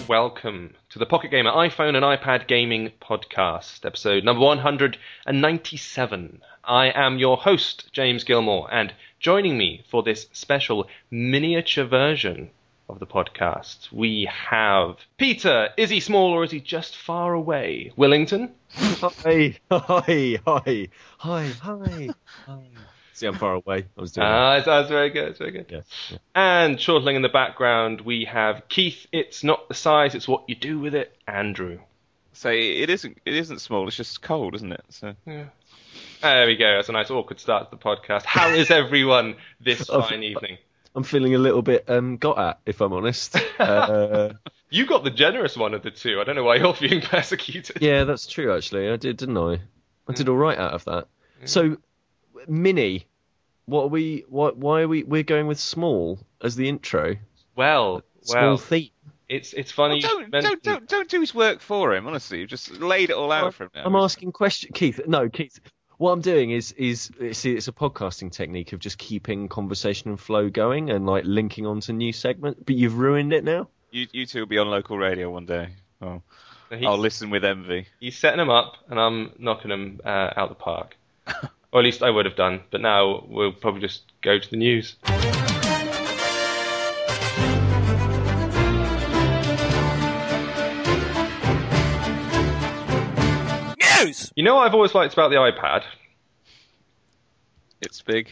welcome to the Pocket Gamer iPhone and iPad Gaming Podcast, episode number 197. I am your host, James Gilmore, and joining me for this special miniature version of the podcast, we have Peter. Is he small or is he just far away? Willington? Hi. See, I'm far away. I was doing that. That's very good. That's very good. Yeah. And chortling in the background, we have Keith. It's not the size, it's what you do with it. Andrew. So it isn't small. It's just cold, isn't it? So yeah. There we go. That's a nice awkward start to the podcast. How is everyone this fine evening? I'm feeling a little bit got at, if I'm honest. You got the generous one of the two. I don't know why you're being persecuted. Yeah, that's true. Actually, I did, didn't I? I did all right out of that. So. Mini, what are we? Why are we're going with small as the intro? Well, small theme. It's funny. Well, don't do his work for him. Honestly, you just laid it all out for him. Now. I'm asking questions, Keith. No, Keith. What I'm doing is it's a podcasting technique of just keeping conversation and flow going and like linking onto new segments. But you've ruined it now. You two will be on local radio one day. Oh, I'll listen with envy. He's setting them up, and I'm knocking them out the park. Or at least I would have done, but now we'll probably just go to the news. News! You know what I've always liked about the iPad? It's big.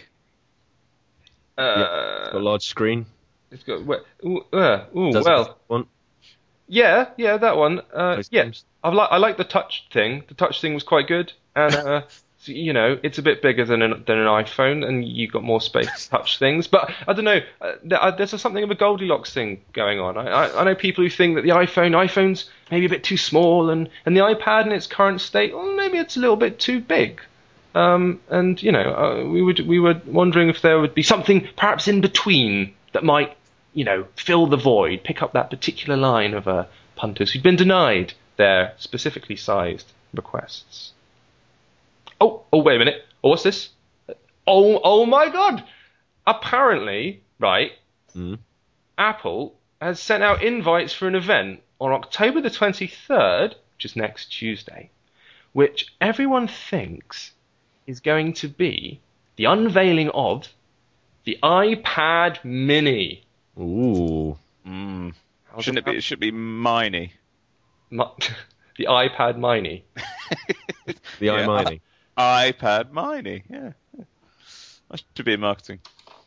It's got a large screen. It's got... One. Yeah, that one. Yeah, Games. I like the touch thing. The touch thing was quite good, and... So, you know, it's a bit bigger than an iPhone, and you've got more space to touch things. But I don't know, there's something of a Goldilocks thing going on. I know people who think that the iPhone's maybe a bit too small, and the iPad in its current state, well, maybe it's a little bit too big. And you know, we were wondering if there would be something perhaps in between that might, you know, fill the void, pick up that particular line of punters who'd been denied their specifically sized requests. Oh, wait a minute. Oh, what's this? Oh my God. Apparently, right, Apple has sent out invites for an event on October the 23rd, which is next Tuesday, which everyone thinks is going to be the unveiling of the iPad Mini. Ooh. Shouldn't it be? It should be Mini. The iPad Mini. The iMini. iPad Mini, yeah. That should be in marketing.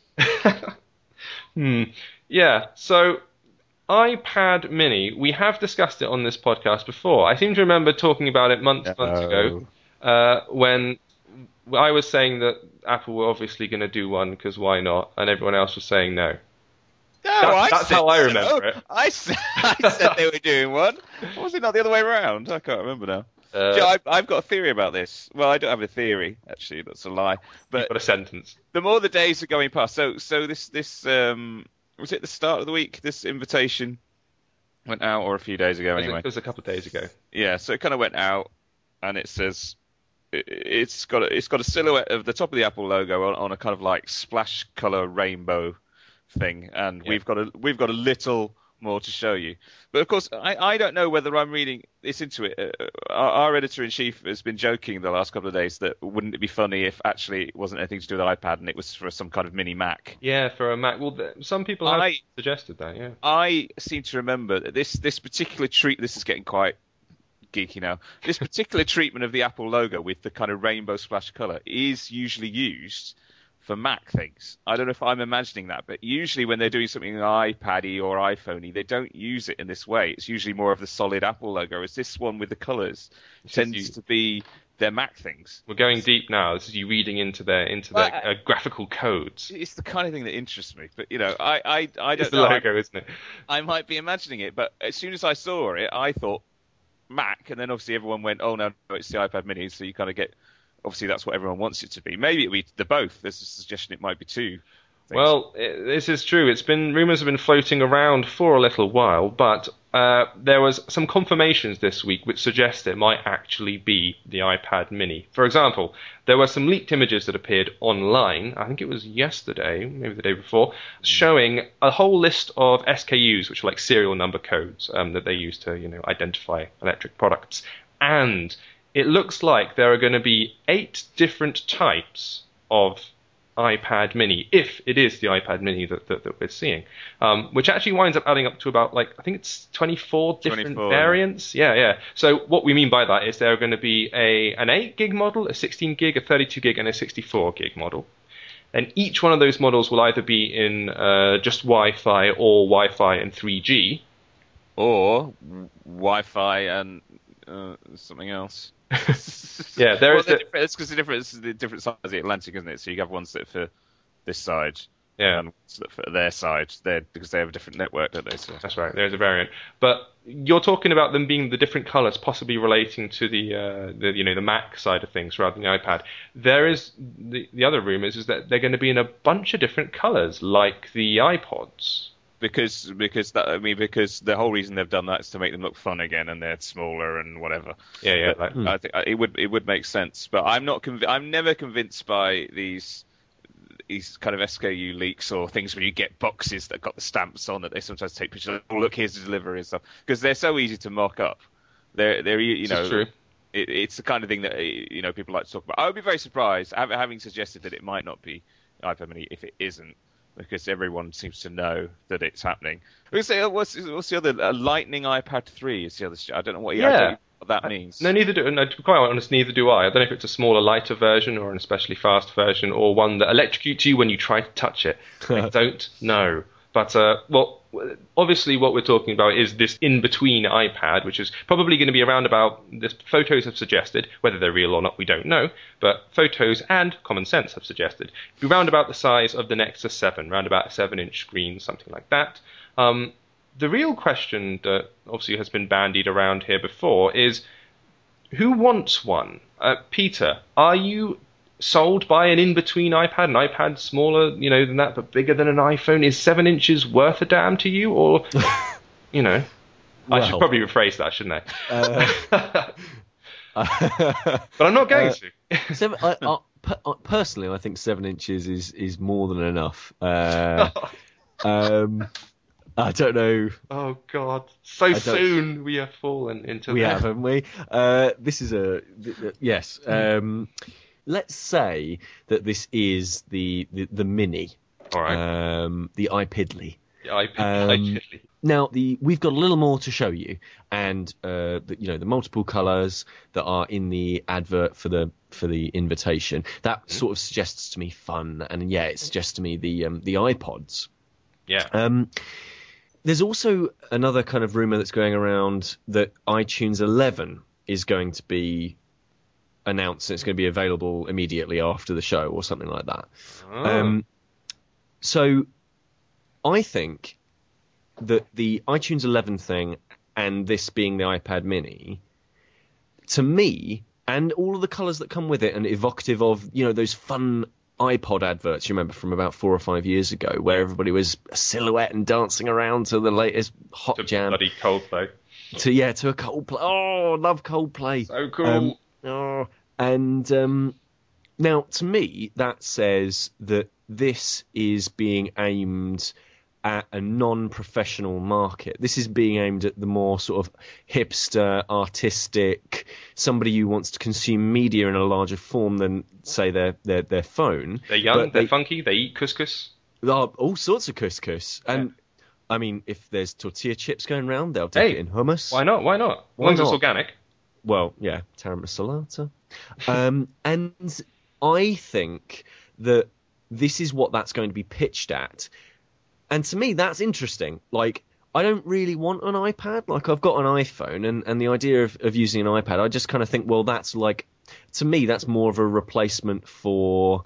Yeah, so iPad Mini, we have discussed it on this podcast before. I seem to remember talking about it months ago, when I was saying that Apple were obviously going to do one, because why not? And everyone else was saying no. That's how I remember it. I said they were doing one. Was it not the other way around? I can't remember now. I've got a theory about this. Well, I don't have a theory, actually. That's a lie. But you've got a sentence. The more the days are going past. So this was it the start of the week? This invitation went out, or a few days ago anyway? It was a couple of days ago. Yeah, so it kind of went out, and it says it's got a silhouette of the top of the Apple logo on a kind of like splash color rainbow thing, and we've got a little more to show you. But of course, I don't know whether I'm reading this into it. Our editor-in-chief has been joking the last couple of days that wouldn't it be funny if actually it wasn't anything to do with iPad and it was for some kind of mini Mac. Yeah, for a Mac. Well, some people have suggested that, yeah. I seem to remember that this particular this is getting quite geeky now. This particular treatment of the Apple logo with the kind of rainbow splash colour is usually used for Mac things. I don't know if I'm imagining that, but usually when they're doing something iPad-y or iPhone-y, they don't use it in this way. It's usually more of the solid Apple logo. As this one with the colours tends to be their Mac things. We're going deep now. This is you reading into their graphical codes. It's the kind of thing that interests me. But you know, I don't it's know. The logo, isn't it? I might be imagining it, but as soon as I saw it, I thought Mac, and then obviously everyone went, "Oh no, it's the iPad Mini." So you kind of get. Obviously, that's what everyone wants it to be. Maybe it'll be the both. There's a suggestion it might be two things. Well, this is true. Rumours have been floating around for a little while, but there was some confirmations this week which suggest it might actually be the iPad mini. For example, there were some leaked images that appeared online, I think it was yesterday, maybe the day before, showing a whole list of SKUs, which are like serial number codes that they use to, identify electric products. And it looks like there are going to be 8 different types of iPad mini, if it is the iPad mini that we're seeing, which actually winds up adding up to about, I think it's 24 different variants. Yeah. So what we mean by that is there are going to be an 8 gig model, a 16 gig, a 32 gig, and a 64 gig model. And each one of those models will either be in just Wi-Fi or Wi-Fi and 3G. Or Wi-Fi and something else. Yeah, there is. It's because the different size of the Atlantic, isn't it? So you have ones that for this side, and ones that for their side, because they have a different network, don't they? So. That's right. There's a variant, but you're talking about them being the different colours, possibly relating to the Mac side of things rather than the iPad. There is the other rumours is that they're going to be in a bunch of different colours, like the iPods. Because the whole reason they've done that is to make them look fun again, and they're smaller and whatever. Yeah. I think it would make sense, but I'm not. I'm never convinced by these kind of SKU leaks or things where you get boxes that got the stamps on that they sometimes take pictures. Oh, look, here's the delivery and stuff, because they're so easy to mock up. They're true. It's the kind of thing that people like to talk about. I would be very surprised, having suggested that it might not be iPad mini, if it isn't. Because everyone seems to know that it's happening. We say, what's the other? Lightning iPad 3 is the other. I don't know what that means. No, neither do. No, to be quite honest, neither do I. I don't know if it's a smaller, lighter version or an especially fast version, or one that electrocutes you when you try to touch it. I don't know. But obviously what we're talking about is this in-between iPad, which is probably going to be around about, the photos have suggested, whether they're real or not we don't know, but photos and common sense have suggested, be round about the size of the Nexus 7, round about a 7-inch screen, something like that. The real question that obviously has been bandied around here before is, who wants one? Peter, are you sold by an in-between iPad, an iPad smaller, than that, but bigger than an iPhone? Is 7 inches worth a damn to you, or, I should probably rephrase that, shouldn't I? But I'm not going to. Personally, I think 7 inches is more than enough. I don't know. Oh God! Soon we have fallen into. We have, haven't we? This is yes. Let's say that this is the mini, all right. The iPidly. iPidly. Now we've got a little more to show you, and the multiple colours that are in the advert for the invitation. That sort of suggests to me fun, and it suggests to me the iPods. Yeah. There's also another kind of rumour that's going around that iTunes 11 is going to be announced, and it's going to be available immediately after the show or something like that. Oh. So I think that the iTunes 11 thing and this being the iPad mini, to me, and all of the colours that come with it and evocative of, those fun iPod adverts you remember from about 4 or 5 years ago, where everybody was a silhouette and dancing around to the latest hot jam. Bloody Coldplay. To a Coldplay. Oh, love Coldplay. So cool. Now, to me, that says that this is being aimed at a non-professional market. This is being aimed at the more sort of hipster, artistic, somebody who wants to consume media in a larger form than, say, their phone. They're young, they're funky, they eat couscous. All sorts of couscous. And, I mean, if there's tortilla chips going around, they'll take it in hummus. Why not? As long as it's organic. Well, yeah, taramasalata. And I think that this is what that's going to be pitched at. And to me, that's interesting. Like, I don't really want an iPad. Like, I've got an iPhone, and the idea of using an iPad, I just kind of think, well, that's like, to me, that's more of a replacement for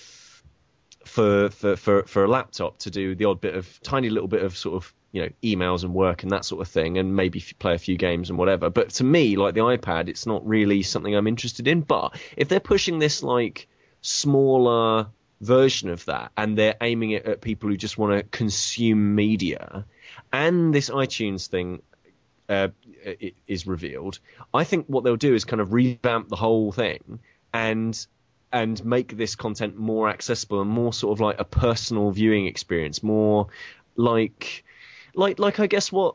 a laptop to do the odd tiny little bit of sort of, emails and work and that sort of thing, and maybe play a few games and whatever. But to me, like the iPad, it's not really something I'm interested in. But if they're pushing this like smaller version of that, and they're aiming it at people who just want to consume media, and this iTunes thing is revealed, I think what they'll do is kind of revamp the whole thing and make this content more accessible and more sort of like a personal viewing experience, more like I guess what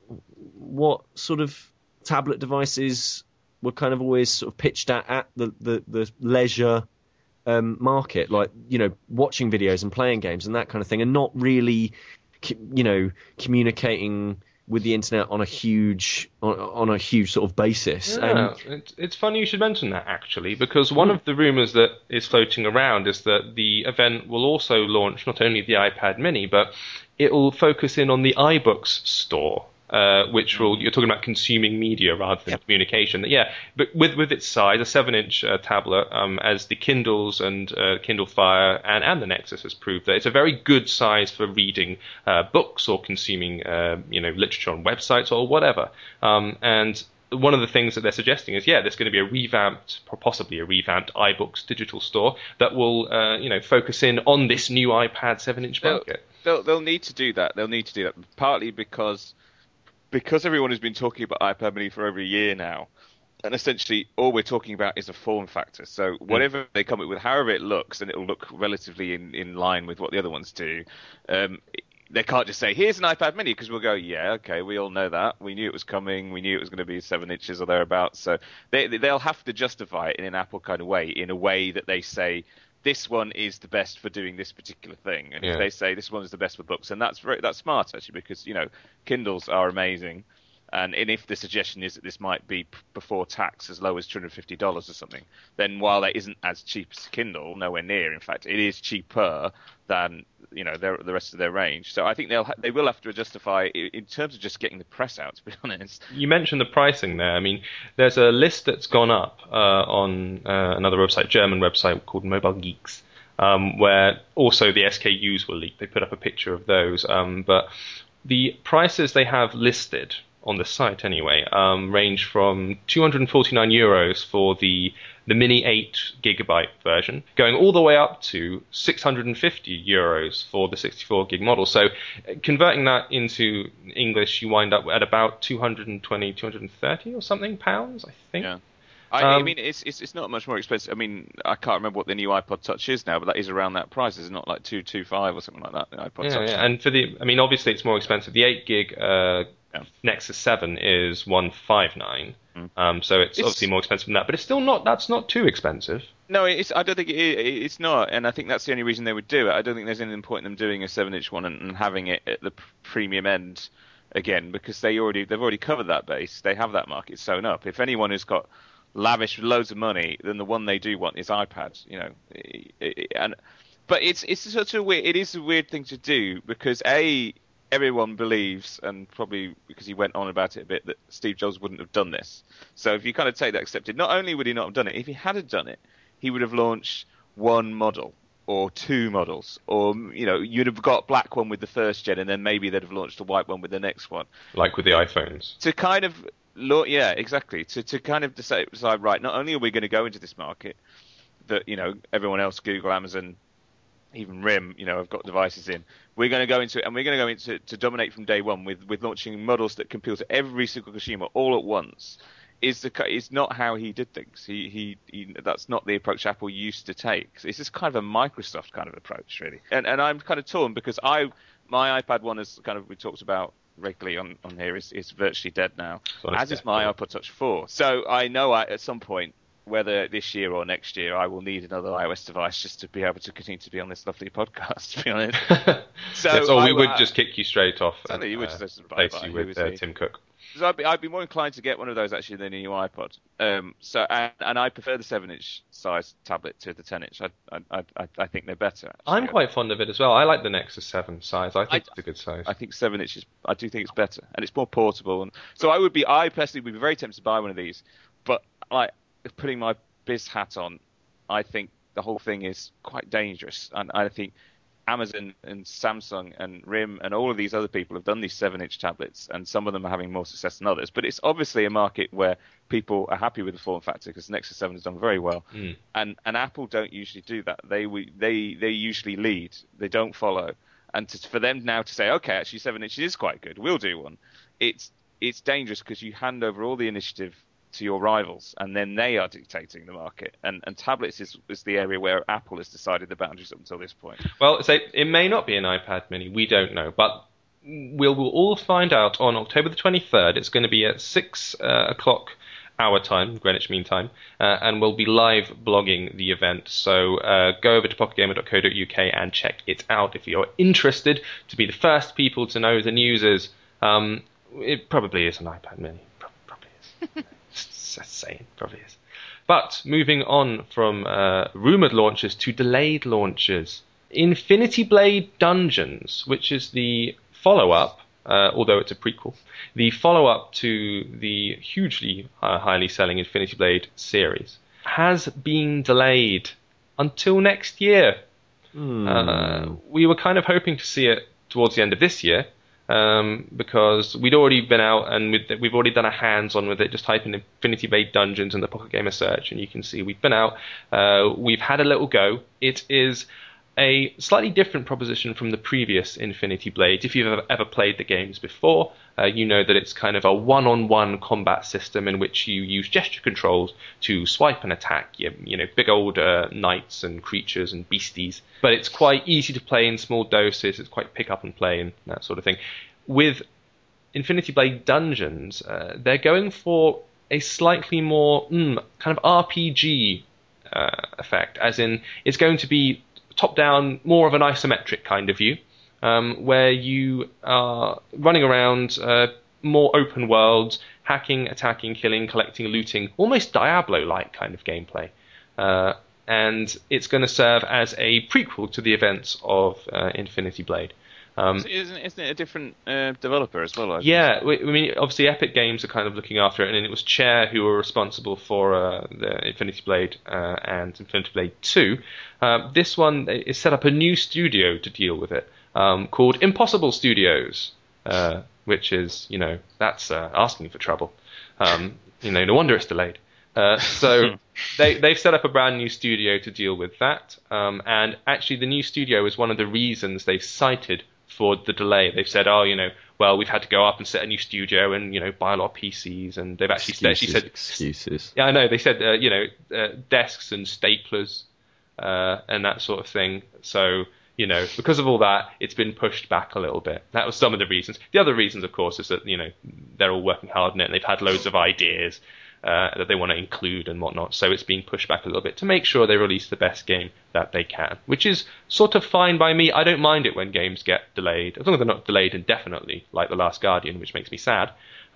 sort of tablet devices were kind of always sort of pitched at the leisure market, like, you know, watching videos and playing games and that kind of thing, and not really, you know, communicating with the internet on a huge sort of basis. Yeah, it's funny you should mention that, actually, because one of the rumours that is floating around is that the event will also launch not only the iPad Mini, but it will focus in on the iBooks store. Which you're talking about consuming media rather than communication. Yeah, but with its size, a 7-inch tablet, as the Kindles and Kindle Fire and the Nexus has proved, that it's a very good size for reading books or consuming literature on websites or whatever. And one of the things that they're suggesting is, there's going to be possibly a revamped iBooks digital store that will focus in on this new iPad 7-inch market. They'll need to do that. They'll need to do that partly because everyone has been talking about iPad Mini for over a year now, and essentially all we're talking about is a form factor. So whatever they come up with, however it looks, and it'll look relatively in line with what the other ones do, they can't just say, here's an iPad Mini, because we'll go, yeah, okay, we all know that. We knew it was coming. We knew it was going to be 7 inches or thereabouts. So they'll have to justify it in an Apple kind of way, in a way that they say, this one is the best for doing this particular thing. And if they say this one is the best for books, and that's smart, actually, because, you know, Kindles are amazing. And if the suggestion is that this might be before tax as low as $250 or something, then while that isn't as cheap as Kindle, nowhere near, in fact, it is cheaper than, you know, the rest of their range. So I think they will have to justify in terms of just getting the press out, to be honest. You mentioned the pricing there. I mean, there's a list that's gone up on another website, German website called Mobile Geeks, where also the SKUs were leaked. They put up a picture of those, but the prices they have listed on the site anyway, range from €249 for the Mini 8GB version, going all the way up to €650 for the 64GB model. So converting that into English, you wind up at about 220, 230 or something pounds, I think. Yeah. I mean, it's not much more expensive. I mean, I can't remember what the new iPod Touch is now, but that is around that price. It's not like 225 or something like that. The iPod Touch. Yeah, and obviously it's more expensive. The 8GB Nexus 7 is 159, so it's obviously more expensive than that. But it's still not. That's not too expensive. No, I don't think it's not, and I think that's the only reason they would do it. I don't think there's any point in them doing a 7-inch one and having it at the premium end again, because they've already covered that base. They have that market sewn up. If anyone who's got lavish loads of money, then the one they do want is iPads, you know. But it's such a weird. It is a weird thing to do because everyone believes, and probably because he went on about it a bit, that Steve Jobs wouldn't have done this. So if you kind of take that accepted, not only would he not have done it, if he had done it, he would have launched one model or two models, or, you know, you'd have got black one with the first gen, and then maybe they'd have launched a white one with the next one, like with the iPhones. To kind of yeah, exactly. To kind of decide, right, not only are we going to go into this market that, you know, everyone else, Google, Amazon, even RIM, you know, have got devices in. We're going to go into it, and we're going to go into to dominate from day one with launching models that can appeal to every single consumer all at once. Is not how he did things. He that's not the approach Apple used to take. It's just kind of a Microsoft kind of approach, really. And I'm kind of torn because my iPad 1, is kind of, we talked about regularly on here, is virtually dead now, as is my iPod Touch 4. So I know at some point, whether this year or next year, I will need another iOS device just to be able to continue to be on this lovely podcast, to be honest. So we would just kick you straight off and replace you with Tim Cook. So I'd be more inclined to get one of those actually than a new iPod. And I prefer the 7-inch size tablet to the 10-inch. I think they're better. Actually. I'm quite fond of it as well. I like the Nexus 7 size. I think it's a good size. I think 7-inch I do think it's better, and it's more portable. And so I personally would be very tempted to buy one of these, but like putting my biz hat on, I think the whole thing is quite dangerous, and I think Amazon and Samsung and RIM and all of these other people have done these 7-inch tablets, and some of them are having more success than others. But it's obviously a market where people are happy with the form factor because Nexus 7 has done very well, and Apple don't usually do that. They usually lead. They don't follow. And for them now to say, okay, actually 7 inches is quite good, we'll do one. it's dangerous because you hand over all the initiative to your rivals, and then they are dictating the market. And tablets is the area where Apple has decided the boundaries up until this point. Well, so it may not be an iPad Mini. We don't know, but we'll all find out on October the 23rd. It's going to be at 6 o'clock our time, Greenwich Mean Time, and we'll be live blogging the event. So go over to pocketgamer.co.uk and check it out if you're interested to be the first people to know the news is. It probably is an iPad Mini. Probably is. Just saying, probably is. But moving on from rumoured launches to delayed launches. Infinity Blade Dungeons, which is the follow-up, although it's a prequel, the follow-up to the hugely highly selling Infinity Blade series, has been delayed until next year. We were kind of hoping to see it towards the end of this year, because we'd already been out and we've already done a hands-on with it. Just type in Infinity Blade Dungeons in the Pocket Gamer search and you can see we've been out. We've had a little go. It is a slightly different proposition from the previous Infinity Blade. If you've ever played the games before, you know that it's kind of a one-on-one combat system in which you use gesture controls to swipe and attack you know, big old knights and creatures and beasties. But it's quite easy to play in small doses. It's quite pick up and play and that sort of thing. With Infinity Blade Dungeons, they're going for a slightly more kind of RPG effect, as in it's going to be top-down, more of an isometric kind of view, where you are running around, more open worlds, hacking, attacking, killing, collecting, looting, almost Diablo-like kind of gameplay. And it's going to serve as a prequel to the events of Infinity Blade. So isn't it a different developer as well? Yeah, I mean, obviously Epic Games are kind of looking after it, and it was Chair who were responsible for the Infinity Blade and Infinity Blade 2. This one is set up a new studio to deal with it, called Impossible Studios, which is, you know, that's asking for trouble. You know, no wonder it's delayed. So they've set up a brand new studio to deal with that, and actually the new studio is one of the reasons they've cited for the delay. They've said, oh, you know, well, we've had to go up and set a new studio and, you know, buy a lot of PCs, and they've actually said excuses. Yeah, I know. They said, you know, desks and staplers and that sort of thing. So, you know, because of all that, it's been pushed back a little bit. That was some of the reasons. The other reasons, of course, is that, you know, they're all working hard on it and they've had loads of ideas that they want to include and whatnot. So it's being pushed back a little bit to make sure they release the best game that they can, which is sort of fine by me. I don't mind it when games get delayed, as long as they're not delayed indefinitely, like The Last Guardian, which makes me sad.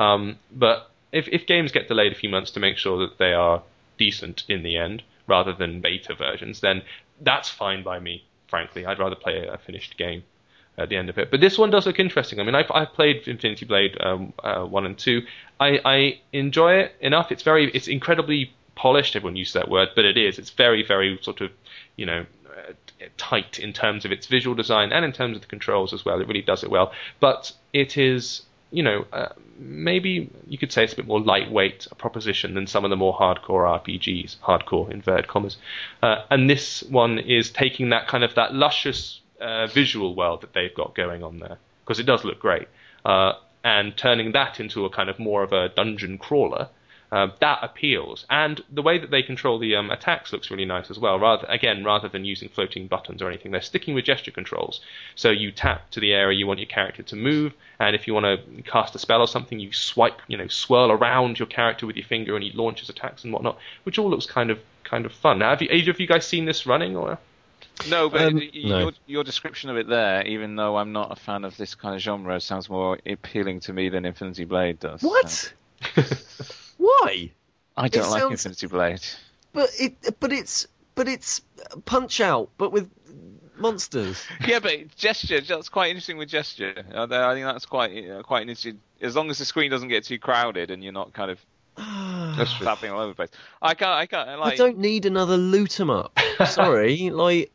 But if games get delayed a few months to make sure that they are decent in the end, rather than beta versions, then that's fine by me, frankly. I'd rather play a finished game at the end of it. But this one does look interesting. I mean, I've played Infinity Blade 1 and 2. I enjoy it enough. It's incredibly polished. Everyone uses that word, but it is. It's very, very sort of, you know, tight in terms of its visual design and in terms of the controls as well. It really does it well. But it is, you know, maybe you could say it's a bit more lightweight a proposition than some of the more hardcore RPGs, hardcore inverted commas. And this one is taking that kind of that luscious visual world that they've got going on there, because it does look great, and turning that into a kind of more of a dungeon crawler, that appeals. And the way that they control the attacks looks really nice as well. Rather than using floating buttons or anything, they're sticking with gesture controls. So you tap to the area you want your character to move, and if you want to cast a spell or something, you swipe, you know, swirl around your character with your finger, and he launches attacks and whatnot, which all looks kind of fun. Now, have either of you guys seen this running, or? No, but no. Your description of it there, even though I'm not a fan of this kind of genre, sounds more appealing to me than Infinity Blade does. What? Why? I don't like Infinity Blade. But it's Punch Out, but with monsters. Yeah, but gesture, that's quite interesting with gesture. I think that's quite interesting. As long as the screen doesn't get too crowded and you're not kind of tapping all over the place. I don't need another loot 'em up. Sorry,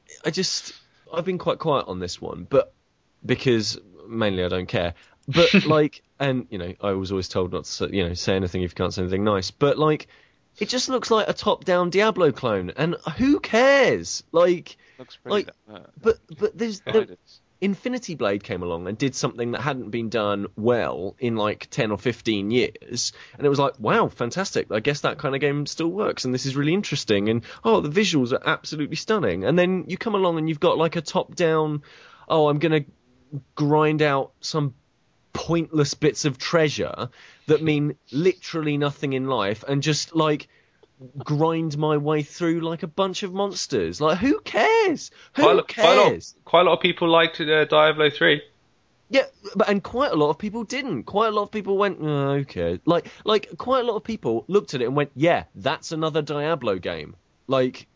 I've been quite quiet on this one, but because mainly I don't care. But and you know, I was always told not to, you know, say anything if you can't say anything nice. But it just looks like a top-down Diablo clone, and who cares? Looks pretty. but Infinity Blade came along and did something that hadn't been done well in like 10 or 15 years. And it was like, wow, fantastic. I guess that kind of game still works. And this is really interesting. And, oh, the visuals are absolutely stunning. And then you come along and you've got like a top-down, oh, I'm going to grind out some pointless bits of treasure that mean literally nothing in life and just like grind my way through like a bunch of monsters. Like, who cares? Who cares? Quite a lot of people liked Diablo 3. Yeah, and quite a lot of people didn't. Quite a lot of people went, oh, okay. Like quite a lot of people looked at it and went, yeah, that's another Diablo game. Like.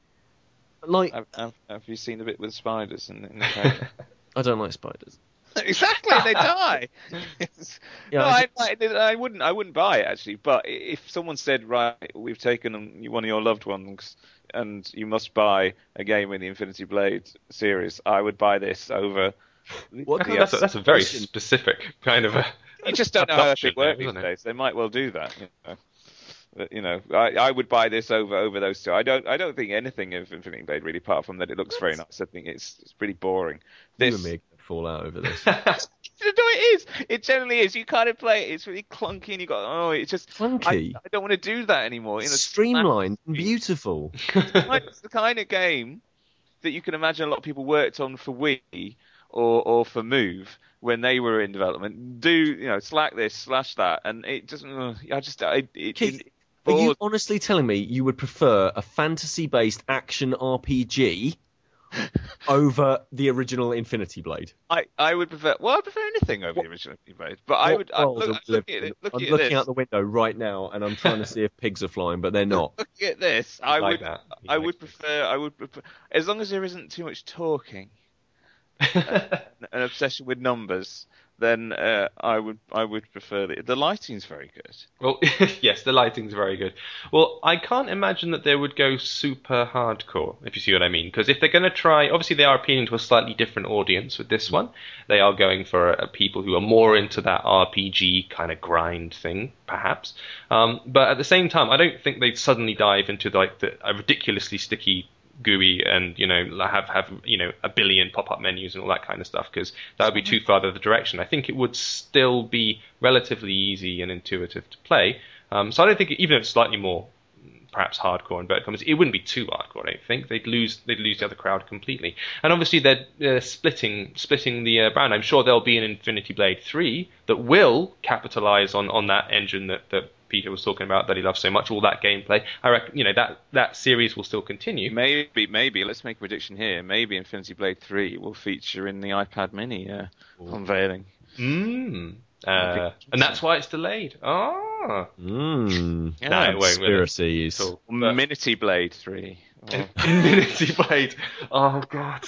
Have you seen the bit with spiders in the trailer? I don't like spiders. Exactly, they die. Yeah, I wouldn't buy it actually. But if someone said, right, we've taken one of your loved ones, and you must buy a game in the Infinity Blade series, I would buy this over. That's a very specific kind of. You just don't know how that works these days. They might well do that. I would buy this over those two. I don't think anything of Infinity Blade really, apart from that it looks very nice. I think it's pretty boring. You and me are gonna fall out over this. No, it is. It generally is. You kind of play it. It's really clunky, and you go, it's just clunky. I don't want to do that anymore. Streamlined and beautiful. It's the kind of game that you can imagine a lot of people worked on for Wii or for Move when they were in development. Slack this, slash that, and it doesn't. Are you honestly telling me you would prefer a fantasy-based action RPG over the original Infinity Blade? I would prefer. Well, I prefer anything over the original Infinity Blade. But I'm looking out the window right now, and I'm trying to see if pigs are flying, but they're not. Looking at this, I would prefer. As long as there isn't too much talking, an obsession with numbers, then I would prefer the lighting's very good. Well, yes, the lighting's very good. Well, I can't imagine that they would go super hardcore, if you see what I mean. Because if they're going to try, obviously they are appealing to a slightly different audience with this one. They are going for people who are more into that RPG kind of grind thing, perhaps. But at the same time, I don't think they'd suddenly dive into a ridiculously sticky GUI and have a billion pop-up menus and all that kind of stuff, because that would be too far the other direction. I think it would still be relatively easy and intuitive to play. So I don't think, even if it's slightly more perhaps hardcore in inverted commas, it wouldn't be too hardcore. I don't think they'd lose the other crowd completely. And obviously they're splitting the brand. I'm sure there'll be an Infinity Blade 3 that will capitalize on that engine that Peter was talking about, that he loves so much, all that gameplay. I reckon, that series will still continue. Maybe, let's make a prediction here. Maybe Infinity Blade 3 will feature in the iPad Mini unveiling. And that's why it's delayed. Ah. No, it won't. Conspiracies. Cool. Infinity Blade 3. Infinity Blade. Oh, God.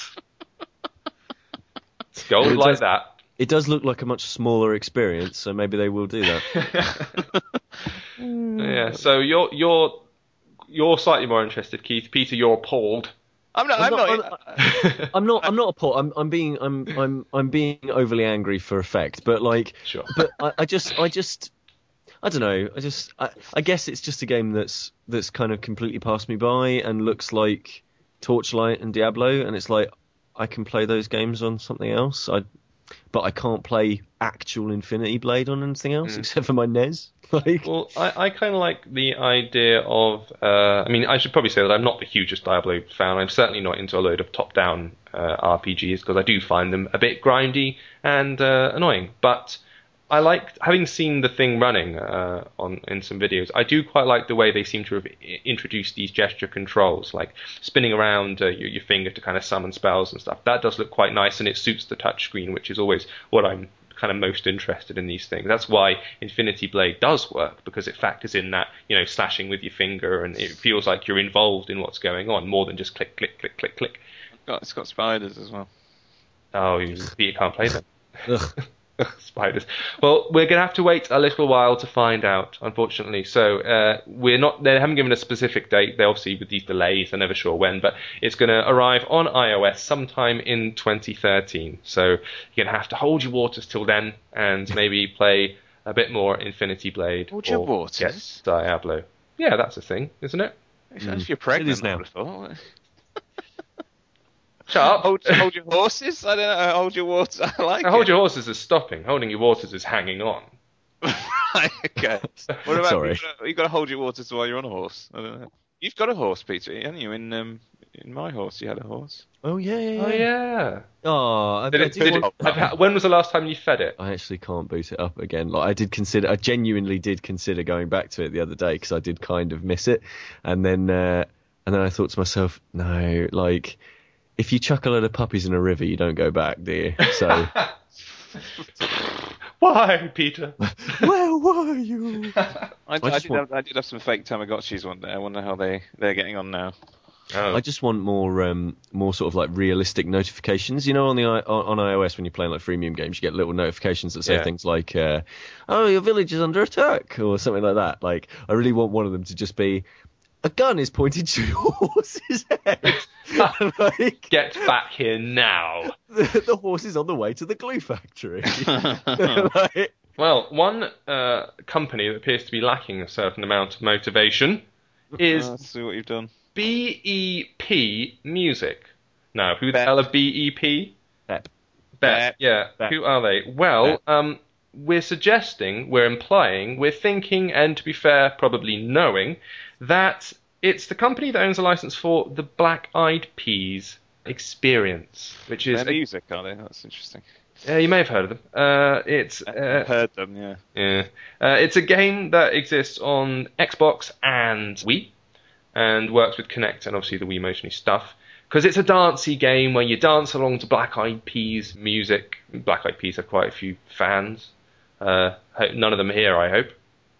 It's gold like that. It does look like a much smaller experience, so maybe they will do that. Yeah. So you're slightly more interested, Keith. Peter, you're appalled. I'm not. I'm not appalled. I'm being overly angry for effect, but Sure. But I don't know. I guess it's just a game that's kind of completely passed me by and looks like Torchlight and Diablo, and it's like I can play those games on something else. But I can't play actual Infinity Blade on anything else except for my NES. Well, I kind of like the idea of. I should probably say that I'm not the hugest Diablo fan. I'm certainly not into a load of top-down RPGs, because I do find them a bit grindy and annoying. But I like, having seen the thing running in some videos, I do quite like the way they seem to have introduced these gesture controls, like spinning around your finger to kind of summon spells and stuff. That does look quite nice, and it suits the touchscreen, which is always what I'm kind of most interested in these things. That's why Infinity Blade does work, because it factors in that, slashing with your finger, and it feels like you're involved in what's going on more than just click, click, click, click, click. It's got spiders as well. Oh, Peter can't play them. Spiders. Well, we're going to have to wait a little while to find out, unfortunately. So they haven't given a specific date. They obviously, with these delays, they're never sure when, but it's going to arrive on iOS sometime in 2013. So you're going to have to hold your waters till then, and maybe play a bit more Infinity Blade. Hold your waters? Yes, Diablo. Yeah, that's a thing, isn't it? If you're pregnant, it is now. Shut up. Hold your horses. I don't know. Hold your waters. I like Hold it. your horses is stopping. Holding your waters is hanging on. Right, okay. What about Sorry. you got to hold your waters while you're on a horse? I don't know. You've got a horse, Peter, haven't you? In My Horse, you had a horse. Oh yeah. Oh yeah. Oh, When was the last time you fed it? I actually can't boot it up again. Like I genuinely did consider going back to it the other day because I did kind of miss it, and then I thought to myself, no, like if you chuck a load of puppies in a river, you don't go back, do you? So Why, Peter? where were you? I did have some fake Tamagotchis one day. I wonder how they're getting on now. Oh. I just want more sort of like realistic notifications. You know, on iOS when you're playing like freemium games, you get little notifications that say things like, "Oh, your village is under attack" or something like that. Like, I really want one of them to just be, a gun is pointed to your horse's head. Like, Get back here now. the horse is on the way to the glue factory. Like, Well, one company that appears to be lacking a certain amount of motivation is Let's see what you've done. BEP Music. Now, who the hell are BEP? Bep. Bet. Yeah. Bet. Who are they? Well, we're implying, we're thinking, and to be fair, probably knowing, that it's the company that owns the license for the Black Eyed Peas experience, which is... They're music, are they? That's interesting. Yeah, you may have heard of them. I've heard them, yeah. Yeah. It's a game that exists on Xbox and Wii, and works with Kinect and obviously the Wii Motion stuff. Because it's a dancey game where you dance along to Black Eyed Peas music. Black Eyed Peas have quite a few fans. None of them here, I hope.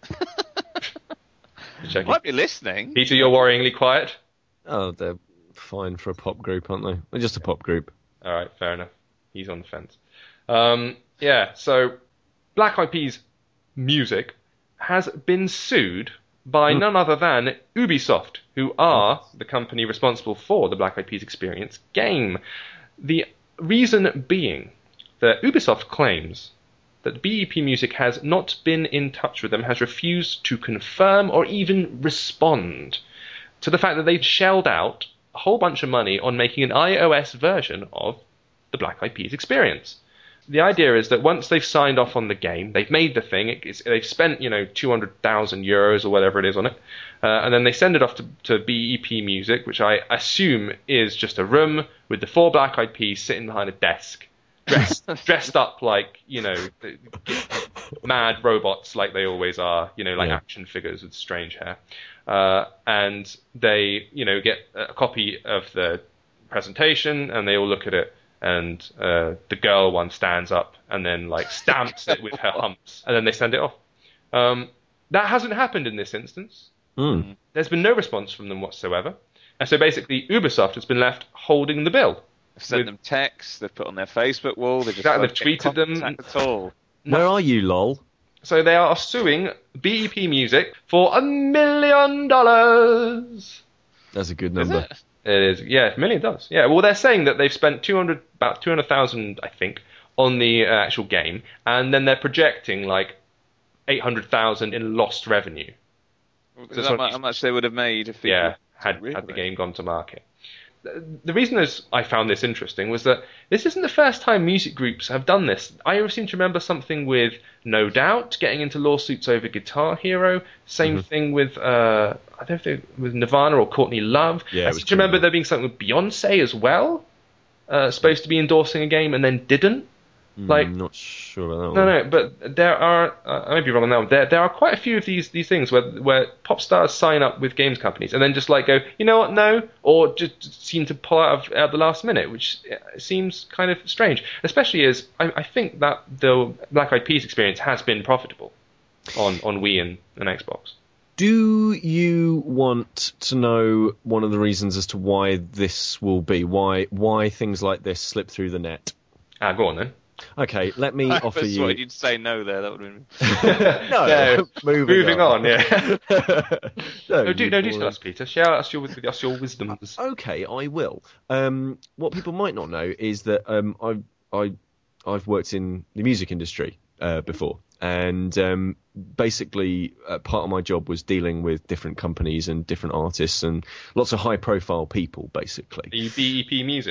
Might be listening. Peter, you're worryingly quiet. oh, they're fine for a pop group, aren't they? They're just a pop group. All right, fair enough. He's on the fence. Yeah, so Black Eyed Peas music has been sued by none other than Ubisoft, who are the company responsible for the Black Eyed Peas experience game. The reason being that Ubisoft claims that BEP Music has not been in touch with them, has refused to confirm or even respond to the fact that they've shelled out a whole bunch of money on making an iOS version of the Black Eyed Peas experience. The idea is that once they've signed off on the game, they've made the thing, they've spent, 200,000 euros or whatever it is on it, and then they send it off to BEP Music, which I assume is just a room with the 4 Black Eyed Peas sitting behind a desk, dressed up like, mad robots like they always are, action figures with strange hair. And they, get a copy of the presentation and they all look at it. And the girl one stands up and then stamps it with her humps, and then they send it off. That hasn't happened in this instance. There's been no response from them whatsoever, and so basically Ubisoft has been left holding the bill. They've sent them texts. They've put on their Facebook wall. They've tweeted them. At all. Where are you, lol? So they are suing BEP Music for $1 million. That's a good number. It is, yeah, $1 million. Yeah, well, they're saying that they've spent about 200,000, I think, on the actual game, and then they're projecting 800,000 in lost revenue. So how much they would have made if had the game gone to market. The reason I found this interesting was that this isn't the first time music groups have done this. I seem to remember something with No Doubt getting into lawsuits over Guitar Hero. Same thing with I don't know if it was Nirvana or Courtney Love. Yeah, I seem to remember there being something with Beyonce as well, supposed to be endorsing a game and then didn't. I'm not sure about that No, one. but there are, I may be wrong on that one, there are quite a few of these things where pop stars sign up with games companies and then just go, you know what, no, or just seem to pull out at the last minute, which seems kind of strange, especially as I think that the Black Eyed Peas experience has been profitable on Wii and Xbox. Do you want to know one of the reasons as to why this will be, why things like this slip through the net? Go on then. Okay, let me offer you... You'd say no there, that would have been... No, moving on. Yeah. No, do tell us, Peter. Share us your wisdoms. Okay, I will. What people might not know is that I've worked in the music industry before, and basically part of my job was dealing with different companies and different artists and lots of high-profile people, basically. Are you BEP Music?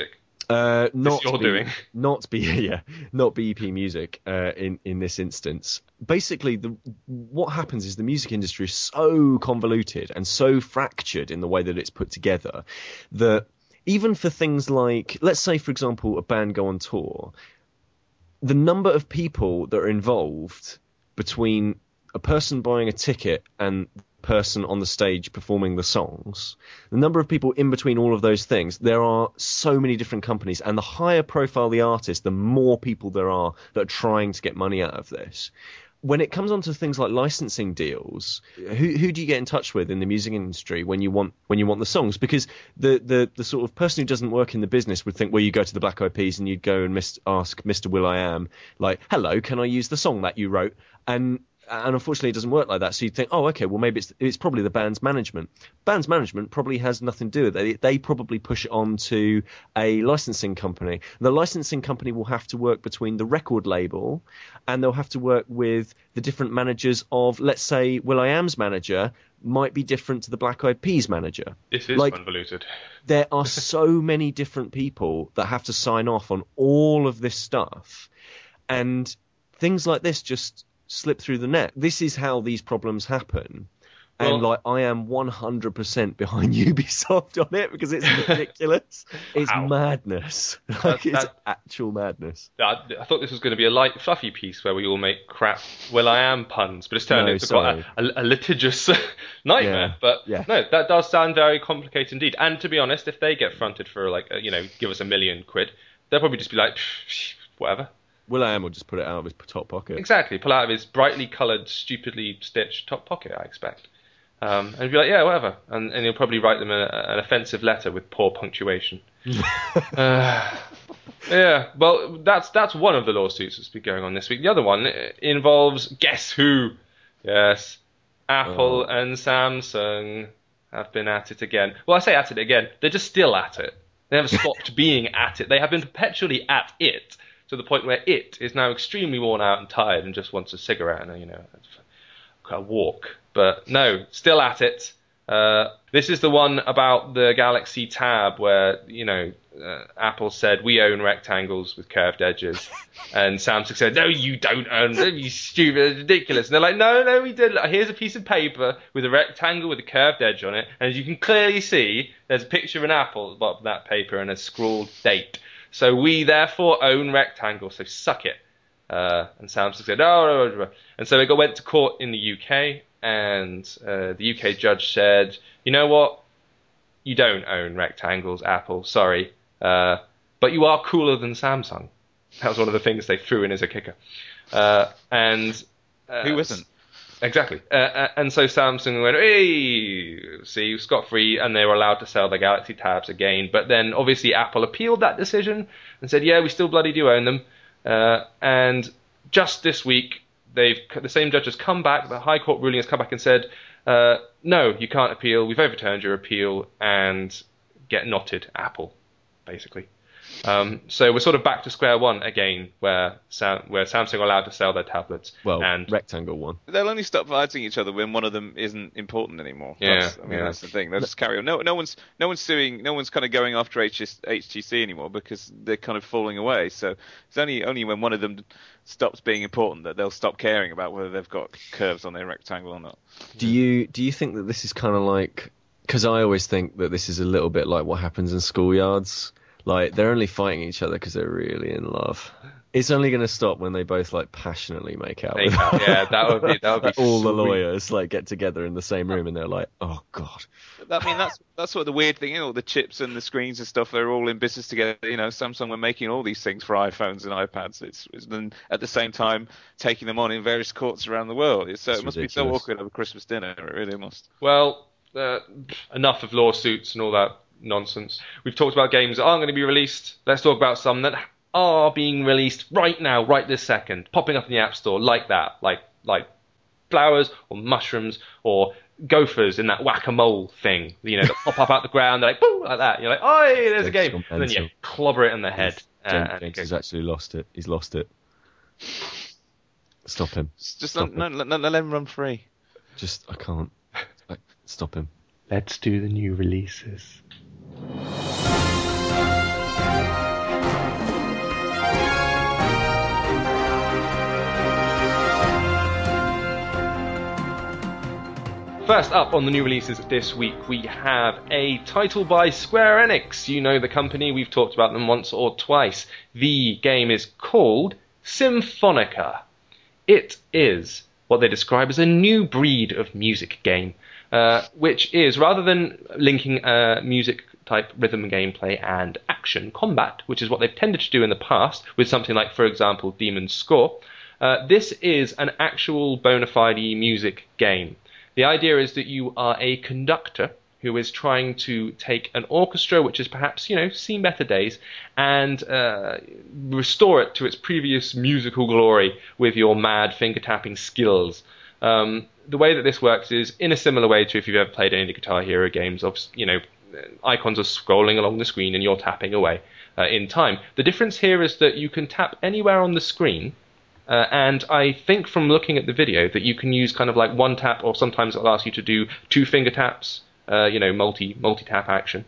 Not you're doing. not BEP Music in this instance. Basically, what happens is the music industry is so convoluted and so fractured in the way that it's put together that even for things like, let's say, for example, a band go on tour, the number of people that are involved between a person buying a ticket and person on the stage performing the songs, the number of people in between all of those things, there are so many different companies, and the higher profile the artist, the more people there are that are trying to get money out of this. When it comes on to things like licensing deals, who do you get in touch with in the music industry when you want the songs? Because the sort of person who doesn't work in the business would think, well, you go to the Black Eyed Peas and you'd go and ask Mr. will.i.am, like, hello, can I use the song that you wrote? And unfortunately, it doesn't work like that. So you'd think, oh, okay, well, maybe it's probably the band's management. Band's management probably has nothing to do with it. They probably push it on to a licensing company. The licensing company will have to work between the record label, and they'll have to work with the different managers of, let's say, will.i.am's manager might be different to the Black Eyed Peas manager. This is convoluted. There are so many different people that have to sign off on all of this stuff, and things like this just slip through the net. This is how these problems happen. And I am 100% behind Ubisoft on it because it's ridiculous. It's madness. It's actual madness. I thought this was going to be a light, fluffy piece where we all make crap will.i.am puns, but it's turned into quite a litigious nightmare. Yeah. No, that does sound very complicated indeed. And to be honest, if they get fronted for give us £1 million, they'll probably just be like, whatever. will.i.am will just put it out of his top pocket. Exactly, pull out of his brightly coloured, stupidly stitched top pocket, I expect. And be like, yeah, whatever. And he'll probably write them an offensive letter with poor punctuation. Yeah, well, that's one of the lawsuits that's been going on this week. The other one involves, guess who? Yes, Apple and Samsung have been at it again. Well, I say at it again. They're just still at it. They never stopped being at it. They have been perpetually at it, to the point where it is now extremely worn out and tired and just wants a cigarette and a walk. But no, still at it. This is the one about the Galaxy Tab where, Apple said, we own rectangles with curved edges. And Samsung said, no, you don't own them, you stupid, ridiculous. And they're like, no, we did. Here's a piece of paper with a rectangle with a curved edge on it. And as you can clearly see, there's a picture of an apple at the bottom of that paper and a scrawled date. So we therefore own rectangles, so suck it. And Samsung said, no. And so it went to court in the UK, and the UK judge said, you know what? You don't own rectangles, Apple, sorry. But you are cooler than Samsung. That was one of the things they threw in as a kicker. Who isn't? Exactly. And so Samsung went, hey, see, scot-free, and they were allowed to sell the Galaxy Tabs again. But then, obviously, Apple appealed that decision and said, yeah, we still bloody do own them. And just this week, the same judge has come back, the High Court ruling has come back and said, no, you can't appeal, we've overturned your appeal, and get knotted, Apple, basically. So we're sort of back to square one again, where Samsung are allowed to sell their tablets. Well, and rectangle one. They'll only stop fighting each other when one of them isn't important anymore. Yeah, that's the thing. They'll just carry on. No one's suing. No one's kind of going after HTC anymore because they're kind of falling away. So it's only when one of them stops being important that they'll stop caring about whether they've got curves on their rectangle or not. Do you think that this is kind of like? Because I always think that this is a little bit like what happens in schoolyards. Like, they're only fighting each other because they're really in love. It's only going to stop when they both, passionately make out. Yeah, that would be all sweet. The lawyers, get together in the same room and they're like, oh, God. I mean, that's sort of the weird thing. All the chips and the screens and stuff, they're all in business together. Samsung were making all these things for iPhones and iPads. It's then at the same time taking them on in various courts around the world. It must be so awkward over Christmas dinner. It really must. Well, enough of lawsuits and all that nonsense. We've talked about games that aren't going to be released. Let's talk about some that are being released right now, right this second, popping up in the App Store like that, like flowers or mushrooms or gophers in that whack-a-mole thing, that pop up out the ground, they're like, boom, like that. You're like, oh, hey, there's a game. And then you clobber it in the head. James has actually lost it. He's lost it. Stop him. Just let him run free. I can't. Stop him. Let's do the new releases. First up on the new releases this week, we have a title by Square Enix. You know the company, we've talked about them once or twice. The game is called Symphonica. It is what they describe as a new breed of music game, which is, rather than linking music type rhythm gameplay and action combat, which is what they've tended to do in the past with something like, for example, Demon's Score, this is an actual bona fide music game. The idea is that you are a conductor who is trying to take an orchestra which has perhaps, seen better days and restore it to its previous musical glory with your mad finger-tapping skills. The way that this works is in a similar way to if you've ever played any of the Guitar Hero games of, icons are scrolling along the screen and you're tapping away in time. The difference here is that you can tap anywhere on the screen. And I think from looking at the video that you can use kind of like one tap, or sometimes it'll ask you to do 2 finger taps, multi-tap action.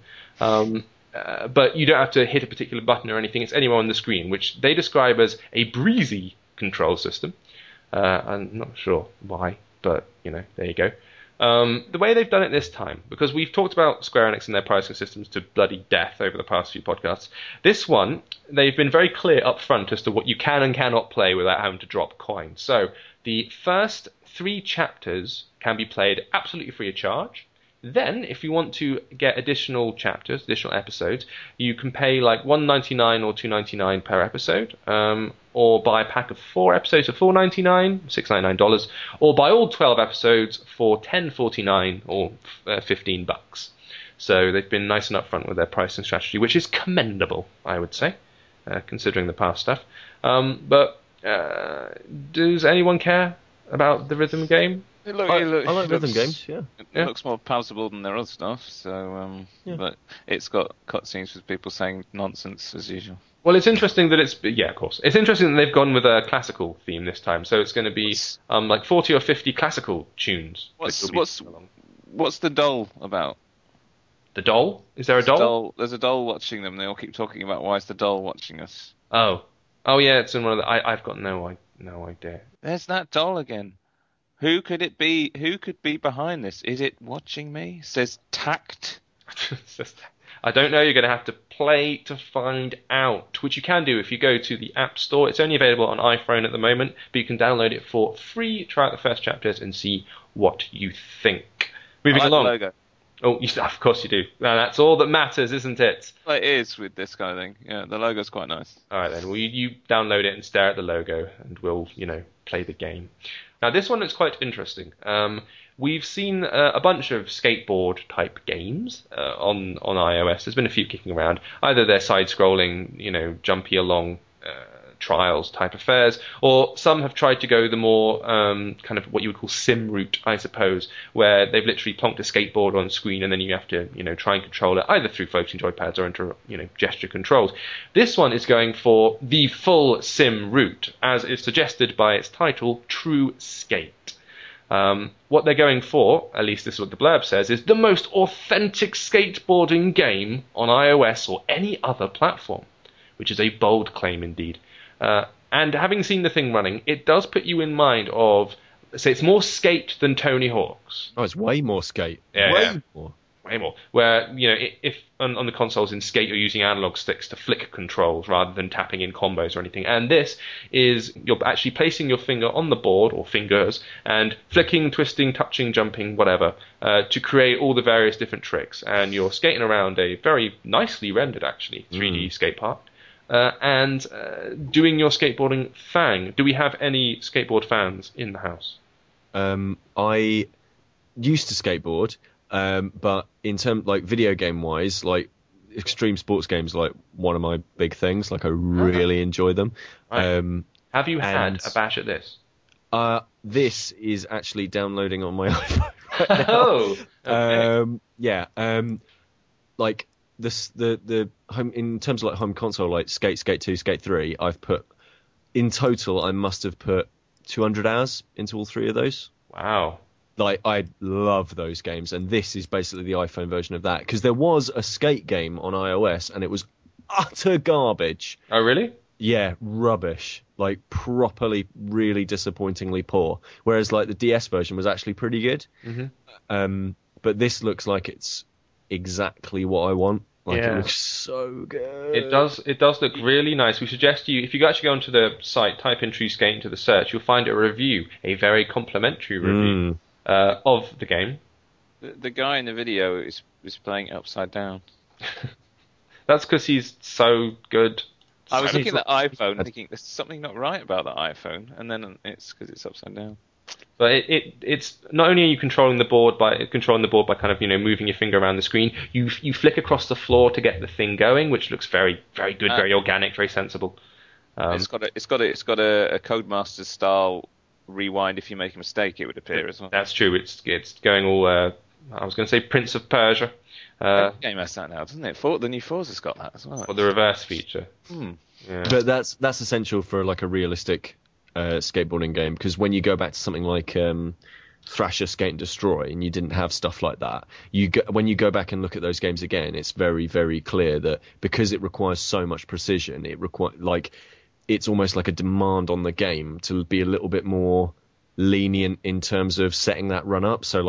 But you don't have to hit a particular button or anything. It's anywhere on the screen, which they describe as a breezy control system. I'm not sure why, but, there you go. The way they've done it this time, because we've talked about Square Enix and their pricing systems to bloody death over the past few podcasts, this one, they've been very clear up front as to what you can and cannot play without having to drop coins. So the first 3 chapters can be played absolutely free of charge. Then, if you want to get additional chapters, additional episodes, you can pay like $1.99 or $2.99 per episode, or buy a pack of 4 episodes for $4.99, $6.99, or buy all 12 episodes for $10.49 or $15. So they've been nice and upfront with their pricing strategy, which is commendable, I would say, considering the past stuff. But does anyone care about the rhythm game? I like rhythm games, yeah. It looks more palatable than their other stuff, so but it's got cutscenes with people saying nonsense as usual. Well, it's interesting that of course. It's interesting that they've gone with a classical theme this time, so it's going to be like 40 or 50 classical tunes. What's the doll about? The doll? Is there a doll? There's a doll watching them. They all keep talking about why is the doll watching us. Oh yeah, it's in one of the. I've got no idea. There's that doll again. Who could it be? Who could be behind this? Is it watching me? It says tact. I don't know. You're going to have to play to find out, which you can do if you go to the App Store. It's only available on iPhone at the moment, but you can download it for free, try out the first chapters, and see what you think. Moving along. The logo. Oh, of course you do. Now, that's all that matters, isn't it? Well, it is with this kind of thing. Yeah, the logo's quite nice. All right, then. Well, you download it and stare at the logo, and we'll, play the game. Now, this one is quite interesting. We've seen a bunch of skateboard-type games on iOS. There's been a few kicking around. Either they're side-scrolling, jumpy along trials-type affairs, or some have tried to go the more kind of what you would call sim route, I suppose, where they've literally plonked a skateboard on screen and then you have to, try and control it either through floating joypads or into, gesture controls. This one is going for the full sim route, as is suggested by its title, True Skate. What they're going for, at least this is what the blurb says, is the most authentic skateboarding game on iOS or any other platform, which is a bold claim indeed. And having seen the thing running, it does put you in mind of, say, it's more Skate than Tony Hawk's. Oh, it's way more Skate. Yeah, way more. Where, if on the consoles in Skate you're using analog sticks to flick controls rather than tapping in combos or anything. And this is, you're actually placing your finger on the board, or fingers, and flicking, twisting, touching, jumping, whatever, to create all the various different tricks. And you're skating around a very nicely rendered, actually, 3D skate park. And doing your skateboarding thing. Do we have any skateboard fans in the house? I used to skateboard, but in terms like video game wise, like extreme sports games, like one of my big things. Like I really enjoy them. Right. Have you had a bash at this? This is actually downloading on my iPhone right now. Oh, okay. Like the home in terms of like home console, like Skate 2, Skate 3, I've put in total I must have put 200 hours into all 3 of those. Wow. Like I love those games, and this is basically the iPhone version of that, because there was a Skate game on iOS and it was utter garbage. Oh really? Yeah, rubbish. Like properly, really disappointingly poor. Whereas like the DS version was actually pretty good. Mm-hmm. But this looks like it's exactly what I want. Like Yeah. it looks so good. It does look really nice. We suggest if you actually go onto the site, type in TrueSkate into the search, you'll find a review, a very complimentary review of the game. The guy in the video is playing it upside down. That's because he's so good. I was looking at the iPhone thinking there's something not right about the iPhone, and then it's because it's upside down. But it's not only are you controlling the board by kind of moving your finger around the screen, you flick across the floor to get the thing going, which looks very very good, very organic, very sensible. It's got a Codemasters style rewind if you make a mistake. It would appear as well. That's true. It's going all. I was going to say Prince of Persia. Every game has that now, doesn't it? The new Forza's got that as well. For the reverse feature. Yeah. But that's essential for like a realistic skateboarding game, because when you go back to something like Thrasher Skate and Destroy and you didn't have stuff like that, when you go back and look at those games again, it's very very clear that because it requires so much precision, it's almost like a demand on the game to be a little bit more lenient in terms of setting that run up. So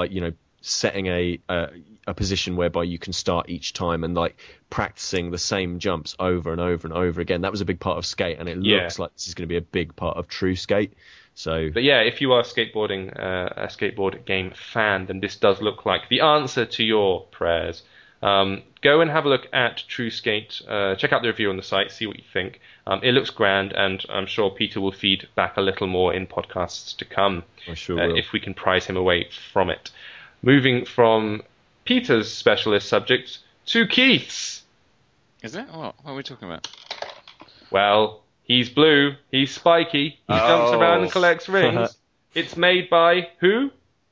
setting a position whereby you can start each time and like practicing the same jumps over and over and over again. That was a big part of Skate, and it looks like this is going to be a big part of True Skate. So, but yeah, if you are a skateboard game fan, then this does look like the answer to your prayers. Go and have a look at True Skate. Check out the review on the site, see what you think. It looks grand, and I'm sure Peter will feed back a little more in podcasts to come. I sure will. If we can prise him away from it. Moving from Peter's specialist subject to Keith's. Is it? What are we talking about? Well, he's blue, he's spiky, he jumps around and collects rings. It's made by who?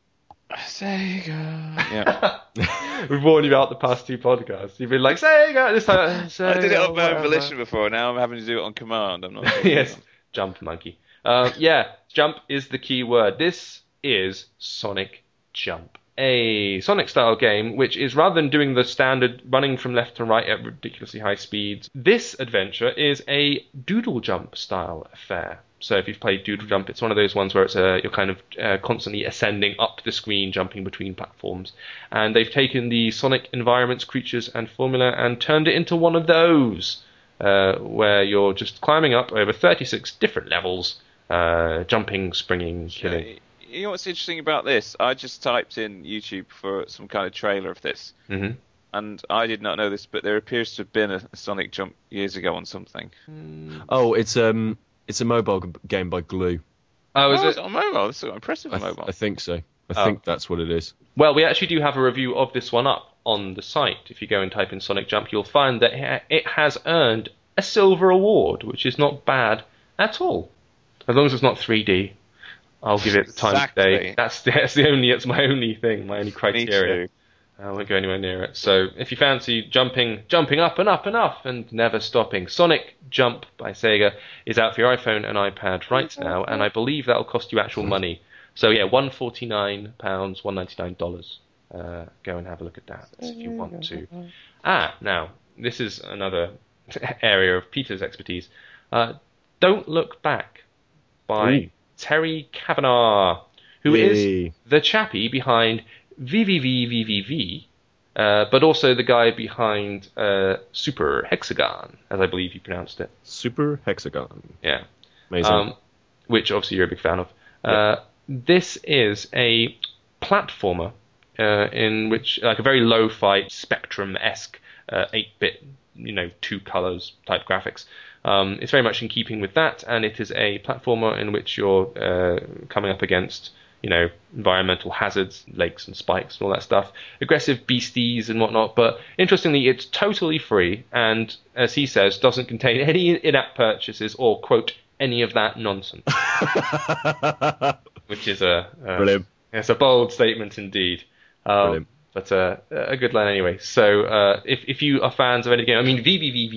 Sega. Yeah. We've warned you about the past two podcasts. You've been like, Sega! This time, Sega, I did it on my own volition before, now I'm having to do it on command. I'm not sure. Yes, jump monkey. Jump is the key word. This is Sonic Jump. A Sonic-style game, which is, rather than doing the standard running from left to right at ridiculously high speeds, this adventure is a doodle jump-style affair. So if you've played Doodle Jump, it's one of those ones where it's you're kind of constantly ascending up the screen, jumping between platforms. And they've taken the Sonic environments, creatures, and formula and turned it into one of those, where you're just climbing up over 36 different levels, jumping, springing, killing. You know what's interesting about this? I just typed in YouTube for some kind of trailer of this, and I did not know this, but there appears to have been a Sonic Jump years ago on something. Oh, it's a mobile game by Glue. Oh, is it on mobile? It's so impressive on mobile. I think so. I think that's what it is. Well, we actually do have a review of this one up on the site. If you go and type in Sonic Jump, you'll find that it has earned a silver award, which is not bad at all. As long as it's not 3D. I'll give it the time of day. That's my only thing, my only criteria. Me too. I won't go anywhere near it. So if you fancy jumping up and up and up and never stopping, Sonic Jump by Sega is out for your iPhone and iPad right now, and I believe that'll cost you actual money. So yeah, £149, $199. Go and have a look at that if you want to. Now, this is another area of Peter's expertise. Don't Look Back by Terry Kavanagh, who is the chappie behind VVVVVV, but also the guy behind Super Hexagon, as I believe you pronounced it. Super Hexagon. Yeah. Amazing. Which obviously you're a big fan of. This is a platformer in which, like a very lo-fi Spectrum-esque 8-bit, two colors type graphics. It's very much in keeping with that, and it is a platformer in which you're coming up against, environmental hazards, lakes and spikes and all that stuff, aggressive beasties and whatnot. But interestingly, it's totally free, and as he says, doesn't contain any in-app purchases or, quote, any of that nonsense. Which is brilliant. It's a bold statement indeed. Brilliant. But a good line anyway. So if you are fans of any game, I mean,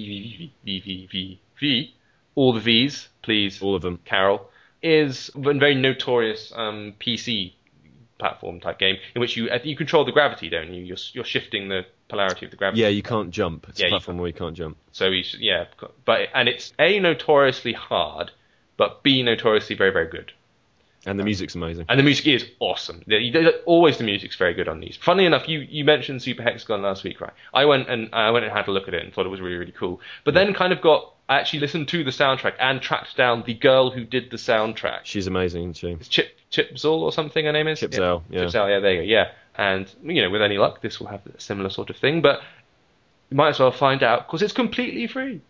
V, all the V's, please. All of them. Carol, is a very notorious PC platform type game in which you control the gravity, don't you? You're shifting the polarity of the gravity. Yeah, you can't jump. It's Yeah, a you platform where you can't jump. So and it's A, notoriously hard, but B, notoriously very, very good. And the music's amazing. And the music is awesome. Always the music's very good on these. Funnily enough, you mentioned Super Hexagon last week, right? I went and had a look at it and thought it was really, really cool. But then I actually listened to the soundtrack and tracked down the girl who did the soundtrack. She's amazing, isn't she? It's Chip Zell or something her name is? Chip Zell, yeah. Chip Zell, yeah, there you go, yeah. And, with any luck, this will have a similar sort of thing. But you might as well find out, because it's completely free.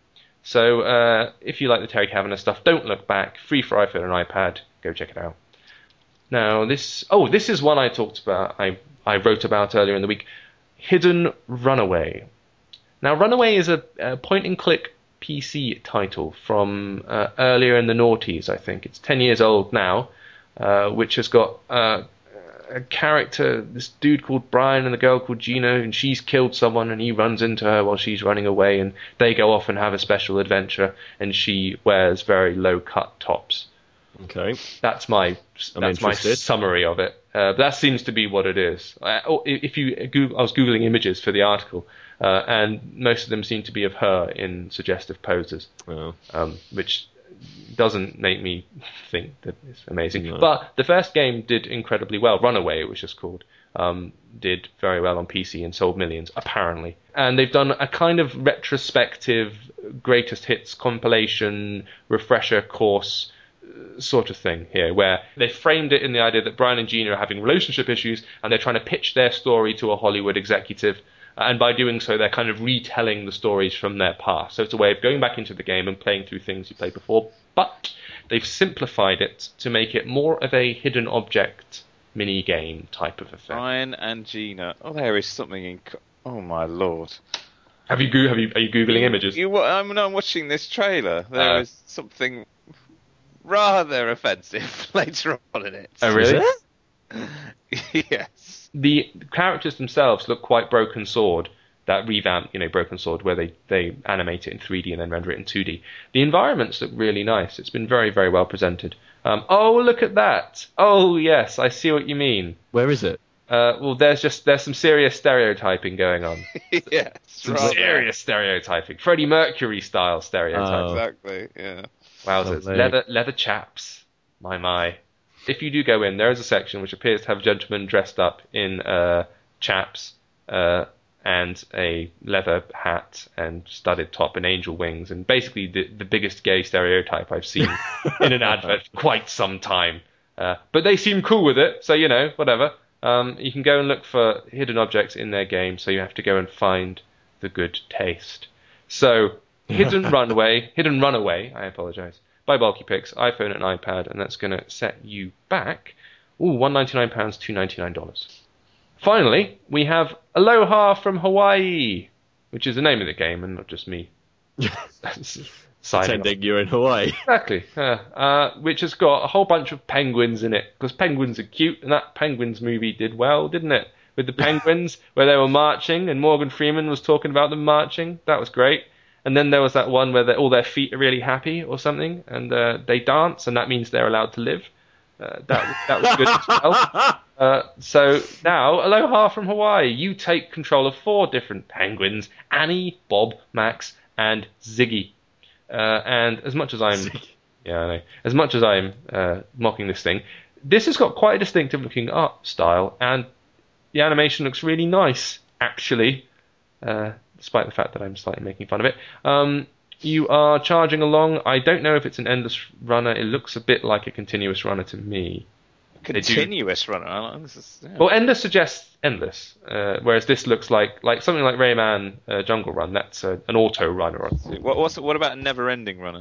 So if you like the Terry Kavanagh stuff, don't look back. Free for iPhone and iPad. Go check it out. Now, this is one I talked about, I wrote about earlier in the week. Hidden Runaway. Now, Runaway is a point-and-click PC title from earlier in the noughties, I think. It's 10 years old now, which has got a character, this dude called Brian and the girl called Gina, and she's killed someone, and he runs into her while she's running away, and they go off and have a special adventure, and she wears very low-cut tops. Okay. That's my summary of it. That seems to be what it is. I was Googling images for the article, and most of them seem to be of her in suggestive poses, which doesn't make me think that it's amazing. No. But the first game did incredibly well. Runaway, it was just called, did very well on PC and sold millions, apparently. And they've done a kind of retrospective greatest hits compilation, refresher course sort of thing here, where they framed it in the idea that Brian and Gina are having relationship issues and they're trying to pitch their story to a Hollywood executive, and by doing so they're kind of retelling the stories from their past. So it's a way of going back into the game and playing through things you played before, but they've simplified it to make it more of a hidden object mini game type of a thing. Brian and Gina. Oh, there is something in. Oh my lord! Are you googling images? I'm watching this trailer. There is something rather offensive later on in it. Oh, really? Yes. The characters themselves look quite Broken Sword, that revamp, Broken Sword, where they animate it in 3D and then render it in 2D. The environments look really nice. It's been very, very well presented. Oh, look at that. Oh, yes, I see what you mean. Where is it? Well, there's some serious stereotyping going on. Yes, serious stereotyping. Freddie Mercury style stereotyping. Exactly, yeah. Wowzers. Leather chaps. My. If you do go in, there is a section which appears to have a gentleman dressed up in chaps and a leather hat and studded top and angel wings, and basically the biggest gay stereotype I've seen in an advert for quite some time. But they seem cool with it, so whatever. You can go and look for hidden objects in their game, so you have to go and find the good taste. So, Hidden Runaway, I apologise, by Bulky Pix, iPhone and iPad, and that's going to set you back, £199, $299. Finally, we have Aloha from Hawaii, which is the name of the game, and not just me. Pretending you're in Hawaii. Exactly. Which has got a whole bunch of penguins in it, because penguins are cute, and that Penguins movie did well, didn't it? With the penguins, where they were marching, and Morgan Freeman was talking about them marching. That was great. And then there was that one where all their feet are really happy or something, and they dance, and that means they're allowed to live. That was good as well. So now, Aloha from Hawaii. You take control of 4 different penguins: Annie, Bob, Max, and Ziggy. And as much as I'm mocking this thing, this has got quite a distinctive looking art style, and the animation looks really nice, actually. Despite the fact that I'm slightly making fun of it. You are charging along. I don't know if it's an endless runner. It looks a bit like a continuous runner to me. Continuous runner? Well, endless suggests endless, whereas this looks like something like Rayman Jungle Run. That's an auto runner. What about a never-ending runner?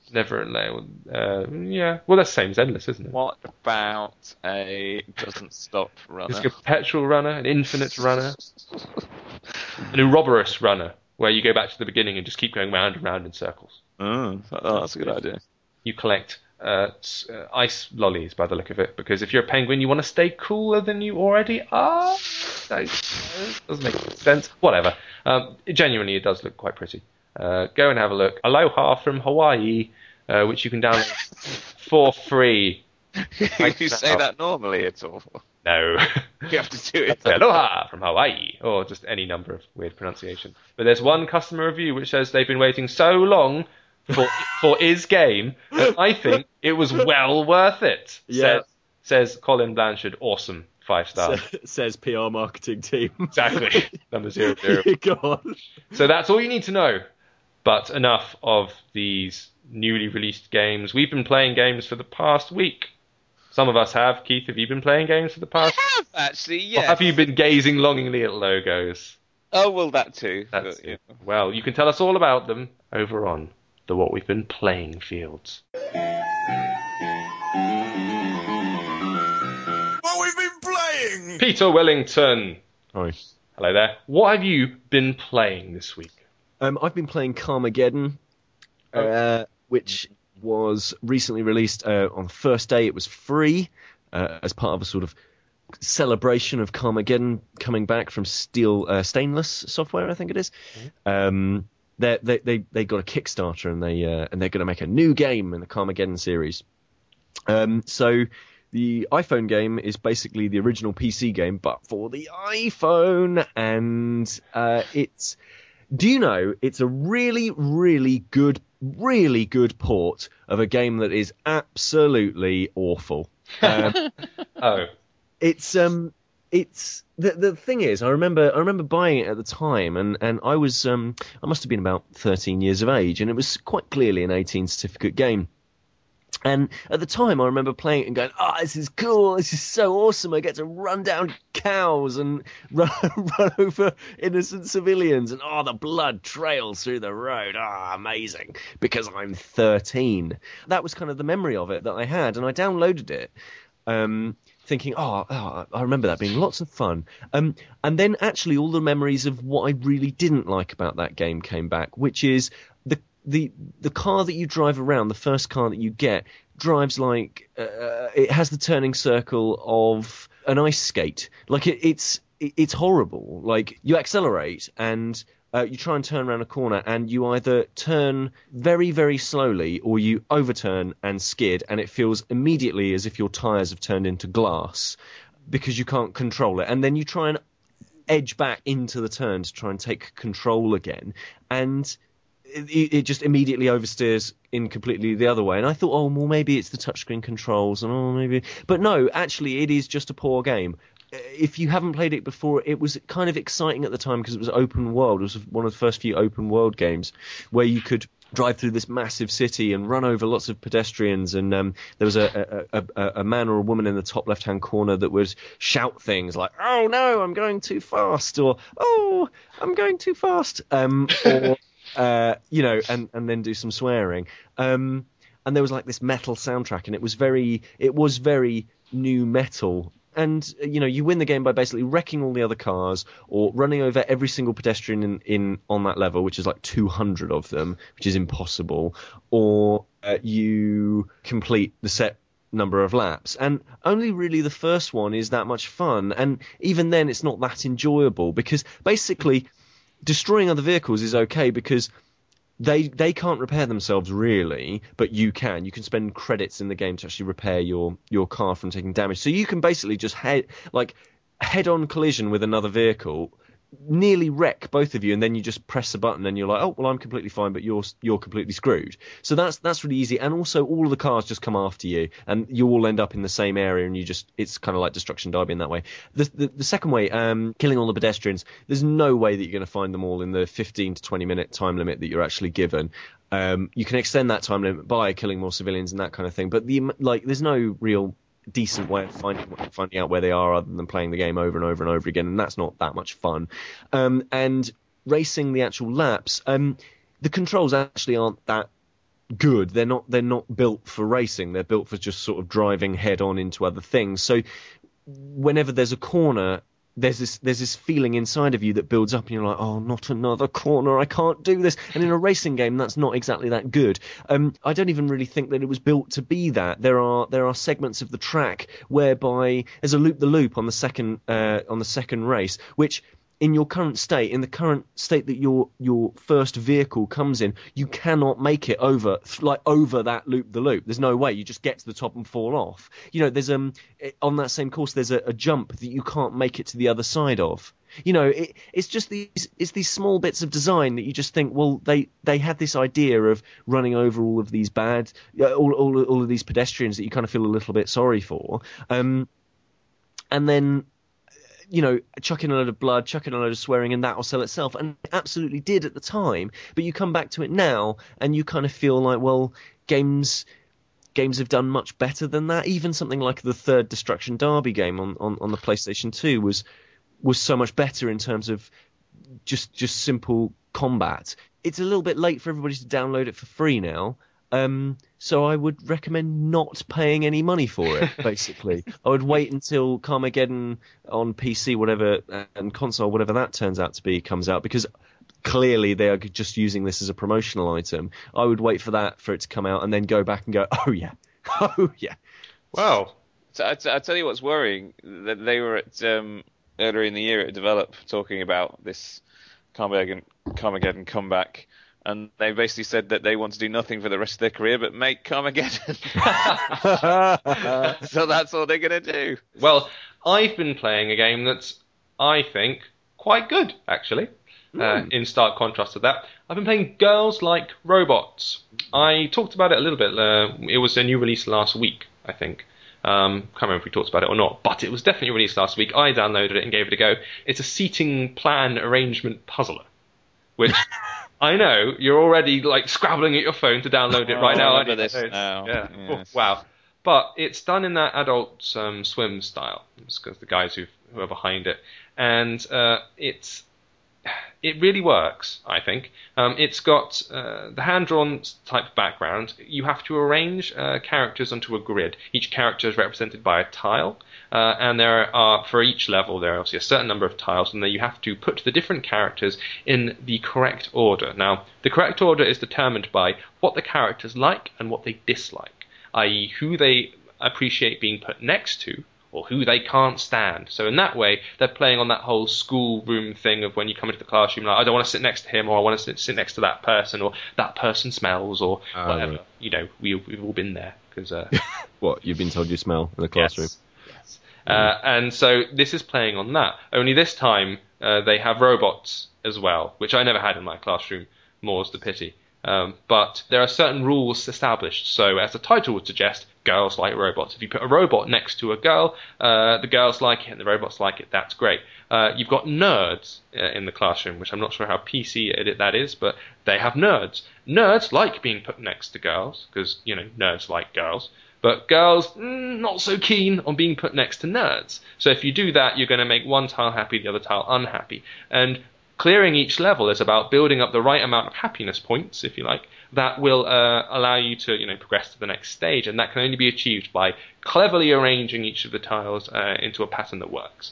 Yeah. Well, that's the same as endless, isn't it? What about a doesn't stop runner? It's a perpetual runner, an infinite runner, an Ouroboros runner, where you go back to the beginning and just keep going round and round in circles. Oh, that's a good idea. You collect ice lollies by the look of it, because if you're a penguin, you want to stay cooler than you already are. That doesn't make sense. Whatever. Genuinely, it does look quite pretty. Go and have a look. Aloha from Hawaii, which you can download for free You say that normally at all? No. You have to do it. Aloha from Hawaii, or just any number of weird pronunciation. But there's one customer review which says they've been waiting so long for his game, and I think it was well worth it. Yeah. Says Colin Blanchard, awesome, 5 stars. Says PR marketing team. Exactly. Number 00. Go on. So that's all you need to know. But enough of these newly released games. We've been playing games for the past week. Some of us have. Keith, have you been playing games for the past? I have, actually, yeah. Or have you been gazing longingly at logos? Oh, well, that too. That's But, yeah. Well, you can tell us all about them over on the What We've Been Playing fields. What we've been playing! Peter Wellington. Hi. Hello there. What have you been playing this week? I've been playing Carmageddon, which was recently released on the first day. It was free as part of a sort of celebration of Carmageddon coming back from Stainless Software, I think it is. They got a Kickstarter and they're going to make a new game in the Carmageddon series. So the iPhone game is basically the original PC game, but for the iPhone, and it's. Do you know it's a really, really good port of a game that is absolutely awful. It's the thing is, I remember buying it at the time, and I was I must have been about 13 years of age, and it was quite clearly an 18 certificate game. And at the time, I remember playing it and going, "Oh, this is cool! This is so awesome! I get to run down cows and run over innocent civilians, and the blood trails through the road. Amazing!" Because I'm 13. That was kind of the memory of it that I had, and I downloaded it, thinking, I remember that being lots of fun. And then actually, all the memories of what I really didn't like about that game came back, which is the car that you drive around, the first car that you get, drives like it has the turning circle of an ice skate. Like it's horrible. Like you accelerate and you try and turn around a corner, and you either turn very, very slowly or you overturn and skid, and it feels immediately as if your tyres have turned into glass because you can't control it. And then you try and edge back into the turn to try and take control again, and it just immediately oversteers in completely the other way. And I thought, well, maybe it's the touchscreen controls, and maybe... But no, actually, it is just a poor game. If you haven't played it before, it was kind of exciting at the time because it was open world. It was one of the first few open world games where you could drive through this massive city and run over lots of pedestrians, and there was a man or a woman in the top left-hand corner that would shout things like, "Oh no, I'm going too fast," or "Oh, I'm going too fast," or... and then do some swearing. And there was like this metal soundtrack, and it was very new metal. And you win the game by basically wrecking all the other cars or running over every single pedestrian in on that level, which is like 200 of them, which is impossible. Or you complete the set number of laps, and only really the first one is that much fun. And even then, it's not that enjoyable because basically destroying other vehicles is okay because they can't repair themselves really, but you can. You can spend credits in the game to actually repair your car from taking damage. So you can basically just head-on collision with another vehicle, nearly wreck both of you, and then you just press a button and you're like, "Oh, well, I'm completely fine, but you're completely screwed." So that's really easy. And also all of the cars just come after you, and you all end up in the same area, and it's kind of like Destruction Derby in that way. The second way, killing all the pedestrians, there's no way that you're going to find them all in the 15 to 20 minute time limit that you're actually given. You can extend that time limit by killing more civilians and that kind of thing, but there's no real decent way of finding out where they are other than playing the game over and over and over again, and that's not that much fun. And racing the actual laps, the controls actually aren't that good. They're not built for racing. They're built for just sort of driving head on into other things. So whenever there's a corner, there's this feeling inside of you that builds up, and you're like, "Oh, not another corner! I can't do this." And in a racing game, that's not exactly that good. I don't even really think that it was built to be that. There are segments of the track whereby there's a loop the loop on the second race, which in your current state, in the current state that your first vehicle comes in, you cannot make it over that loop the loop. There's no way. You just get to the top and fall off. You know, there's on that same course there's a jump that you can't make it to the other side of. You know, it's just these small bits of design that you just think, well, they had this idea of running over all of these all of these pedestrians that you kind of feel a little bit sorry for, and then, you know, chucking a load of blood, chucking a load of swearing, and that will sell itself. And it absolutely did at the time. But you come back to it now, and you kind of feel like, well, games have done much better than that. Even something like the third Destruction Derby game on the PlayStation 2 was so much better in terms of just simple combat. It's a little bit late for everybody to download it for free now. So I would recommend not paying any money for it, basically. I would wait until Carmageddon on PC, whatever, and console, whatever that turns out to be, comes out, because clearly they are just using this as a promotional item. I would wait for it to come out and then go back and go, oh yeah. Wow. So I tell you what's worrying, that they were at earlier in the year at Develop talking about this Carmageddon comeback. And they basically said that they want to do nothing for the rest of their career but make Carmageddon. So that's all they're going to do. Well, I've been playing a game that's, I think, quite good, actually. In stark contrast to that, I've been playing Girls Like Robots. I talked about it a little bit. It was a new release last week, I think. Can't remember if we talked about it or not, but it was definitely released last week. I downloaded it and gave it a go. It's a seating plan arrangement puzzler, which... I know, you're already like scrabbling at your phone to download it right now. I remember this now. Yeah. Yes. Oh, wow. But it's done in that Adult Swim style. It's because the guys who are behind it. And it really works, I think. It's got the hand-drawn type background. You have to arrange characters onto a grid. Each character is represented by a tile. And there are, for each level, there are obviously a certain number of tiles, and then you have to put the different characters in the correct order. Now, the correct order is determined by what the characters like and what they dislike, i.e. who they appreciate being put next to, or who they can't stand. So in that way, they're playing on that whole schoolroom thing of when you come into the classroom, like, I don't want to sit next to him, or I want to sit next to that person, or that person smells, or whatever. Right. You know, we've all been there. Cause, what, you've been told you smell in the classroom? Yes. And so this is playing on that. Only this time they have robots as well, which I never had in my classroom, more's the pity. But there are certain rules established. So as the title would suggest, girls like robots. If you put a robot next to a girl, the girls like it and the robots like it, that's great. You've got nerds in the classroom, which I'm not sure how PC that is, but they have nerds. Nerds like being put next to girls, because, you know, nerds like girls. But girls, not so keen on being put next to nerds. So if you do that, you're going to make one tile happy, the other tile unhappy. And clearing each level is about building up the right amount of happiness points, if you like, that will allow you to, you know, progress to the next stage. And that can only be achieved by cleverly arranging each of the tiles into a pattern that works.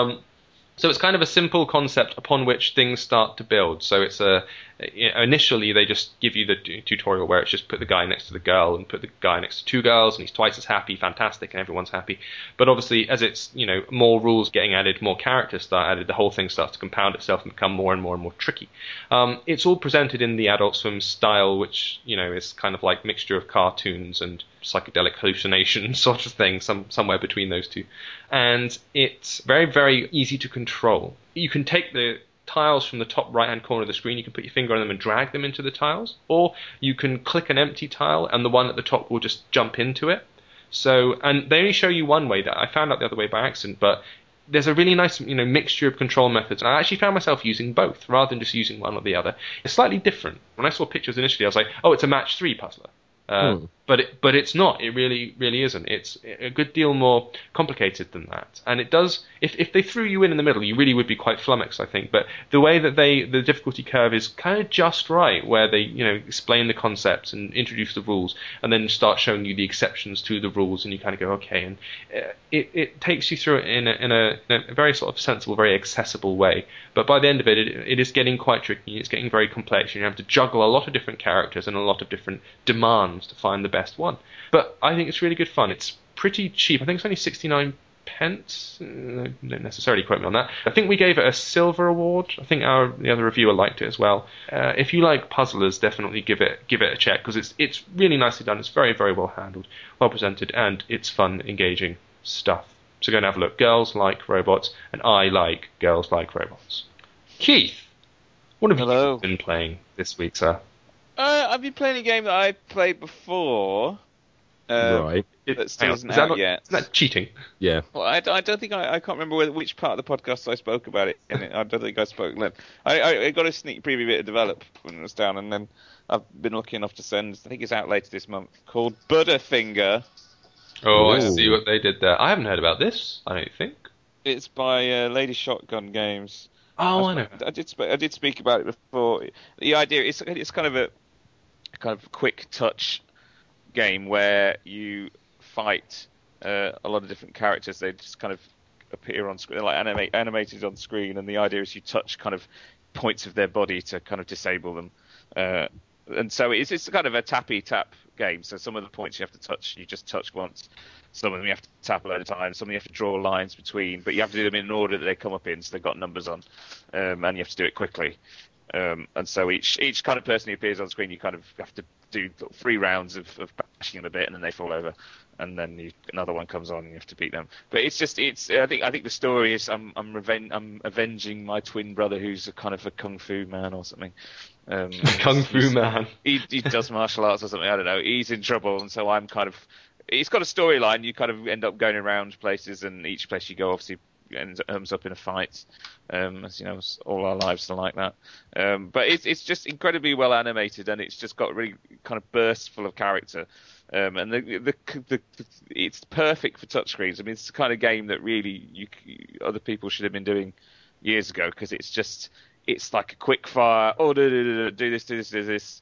So it's kind of a simple concept upon which things start to build. So it's initially they just give you the tutorial where it's just put the guy next to the girl and put the guy next to two girls, and he's twice as happy, fantastic, and everyone's happy. But obviously, as it's, you know, more rules getting added, more characters start added, the whole thing starts to compound itself and become more and more and more tricky. It's all presented in the Adult Swim style, which, you know, is kind of like mixture of cartoons and psychedelic hallucination sort of thing, somewhere between those two. And it's very, very easy to control. You can take the tiles from the top right-hand corner of the screen, you can put your finger on them and drag them into the tiles, or you can click an empty tile and the one at the top will just jump into it. So, and they only show you one way. That I found out the other way by accident, but there's a really nice, you know, mixture of control methods. And I actually found myself using both rather than just using one or the other. It's slightly different. When I saw pictures initially, I was like, oh, it's a match 3 puzzler. But it's not. It really isn't. It's a good deal more complicated than that. And it does. If they threw you in the middle, you really would be quite flummoxed, I think. But the way that the difficulty curve is kind of just right, where they, you know, explain the concepts and introduce the rules, and then start showing you the exceptions to the rules, and you kind of go, okay. And it takes you through it in a very sort of sensible, very accessible way. But by the end of it, it is getting quite tricky. It's getting very complex. And you have to juggle a lot of different characters and a lot of different demands to find the best one. But I think it's really good fun. It's pretty cheap. I think it's only 69 pence. Don't necessarily quote me on that. I think we gave it a silver award. I think the other reviewer liked it as well. If you like puzzlers, definitely give it a check, because it's really nicely done. It's very, very well handled, well presented, and it's fun, engaging stuff. So go and have a look. Girls Like Robots, and I like Girls Like Robots. Keith, what have you been playing this week, sir? I've been playing a game that I played before. Right. That still isn't out yet. Isn't that cheating? Yeah. Well, I don't think I can't remember which part of the podcast I spoke about it. I don't think I spoke. I got a sneak preview bit of develop when it was down, and then I've been lucky enough to send. I think it's out later this month. Called Butterfinger. Oh, I see what they did there. I haven't heard about this, I don't think. It's by Lady Shotgun Games. Oh, I know. I did speak about it before. The idea it's kind of a quick touch game where you fight a lot of different characters. They just kind of appear on screen, like animated on screen, and the idea is you touch kind of points of their body to kind of disable them. And so it's kind of a tappy tap game. So some of the points you have to touch, you just touch once. Some of them you have to tap a load of times. Some of them you have to draw lines between, but you have to do them in an order that they come up in, so they've got numbers on, and you have to do it quickly. And so each kind of person who appears on screen, you kind of have to do 3 rounds of bashing them a bit, and then they fall over, and then another one comes on, and you have to beat them. But I think the story is I'm avenging my twin brother, who's a kind of a kung fu man or something. Kung fu man. He does martial arts or something. I don't know. He's in trouble, and so I'm kind of. It's got a storyline. You kind of end up going around places, and each place you go, obviously, ends up in a fight. As you know, all our lives are like that. But it's just incredibly well animated, and it's just got really kind of bursts full of character. And it's perfect for touchscreens. I mean, it's the kind of game that really other people should have been doing years ago, because it's like a quick fire. Oh, do this.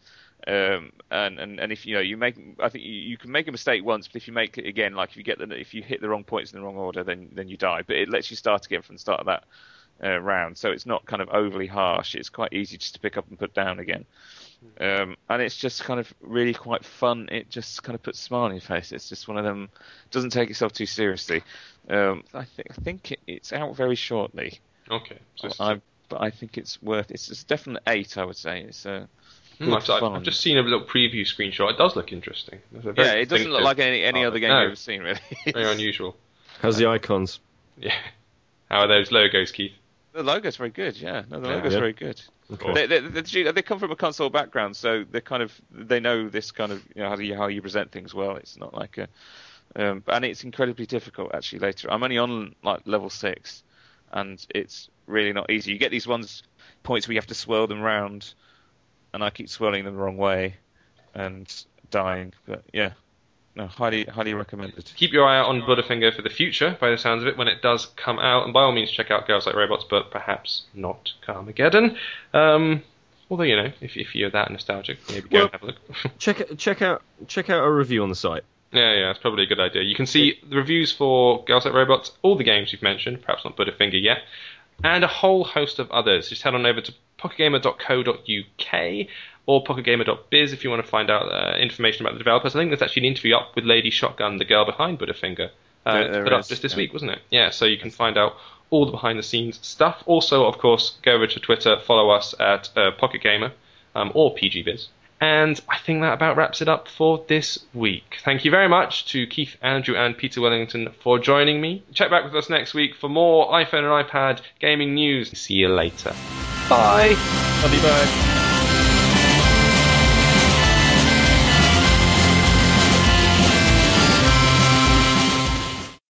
And if I think you can make a mistake once, but if you make it again, like if you hit the wrong points in the wrong order, then you die. But it lets you start again from the start of that round, so it's not kind of overly harsh. It's quite easy just to pick up and put down again, and it's just kind of really quite fun. It just kind of puts a smile on your face. It's just one of them. Doesn't take itself too seriously. I think it's out very shortly. Okay, but I think it's worth. It's definitely 8. I would say it's. I've just seen a little preview screenshot. It does look interesting. It doesn't look like any other game you've ever seen, really. Very unusual. How's the icons? Yeah. How are those logos, Keith? The logo's very good, yeah. No, the logo's very good. Okay. They come from a console background, so they know this kind of how you present things well. It's not like and it's incredibly difficult actually. Later, I'm only on like level 6, and it's really not easy. You get these points where you have to swirl them round, and I keep swirling them the wrong way and dying. But yeah. No, highly recommended. Keep your eye out on Butterfinger for the future, by the sounds of it, when it does come out. And by all means, check out Girls Like Robots, but perhaps not Carmageddon. Although, if you're that nostalgic, maybe go and have a look. check out a review on the site. Yeah, that's probably a good idea. You can see the reviews for Girls Like Robots, all the games you've mentioned, perhaps not Butterfinger yet, and a whole host of others. Just head on over to pocketgamer.co.uk or pocketgamer.biz if you want to find out information about the developers. I think there's actually an interview up with Lady Shotgun, the girl behind Butterfinger. Put up just this week, wasn't it? Yeah, so you can find out all the behind-the-scenes stuff. Also, of course, go over to Twitter, follow us at PocketGamer or PGBiz. And I think that about wraps it up for this week. Thank you very much to Keith, Andrew, and Peter Wellington for joining me. Check back with us next week for more iPhone and iPad gaming news. See you later. Bye. Bye.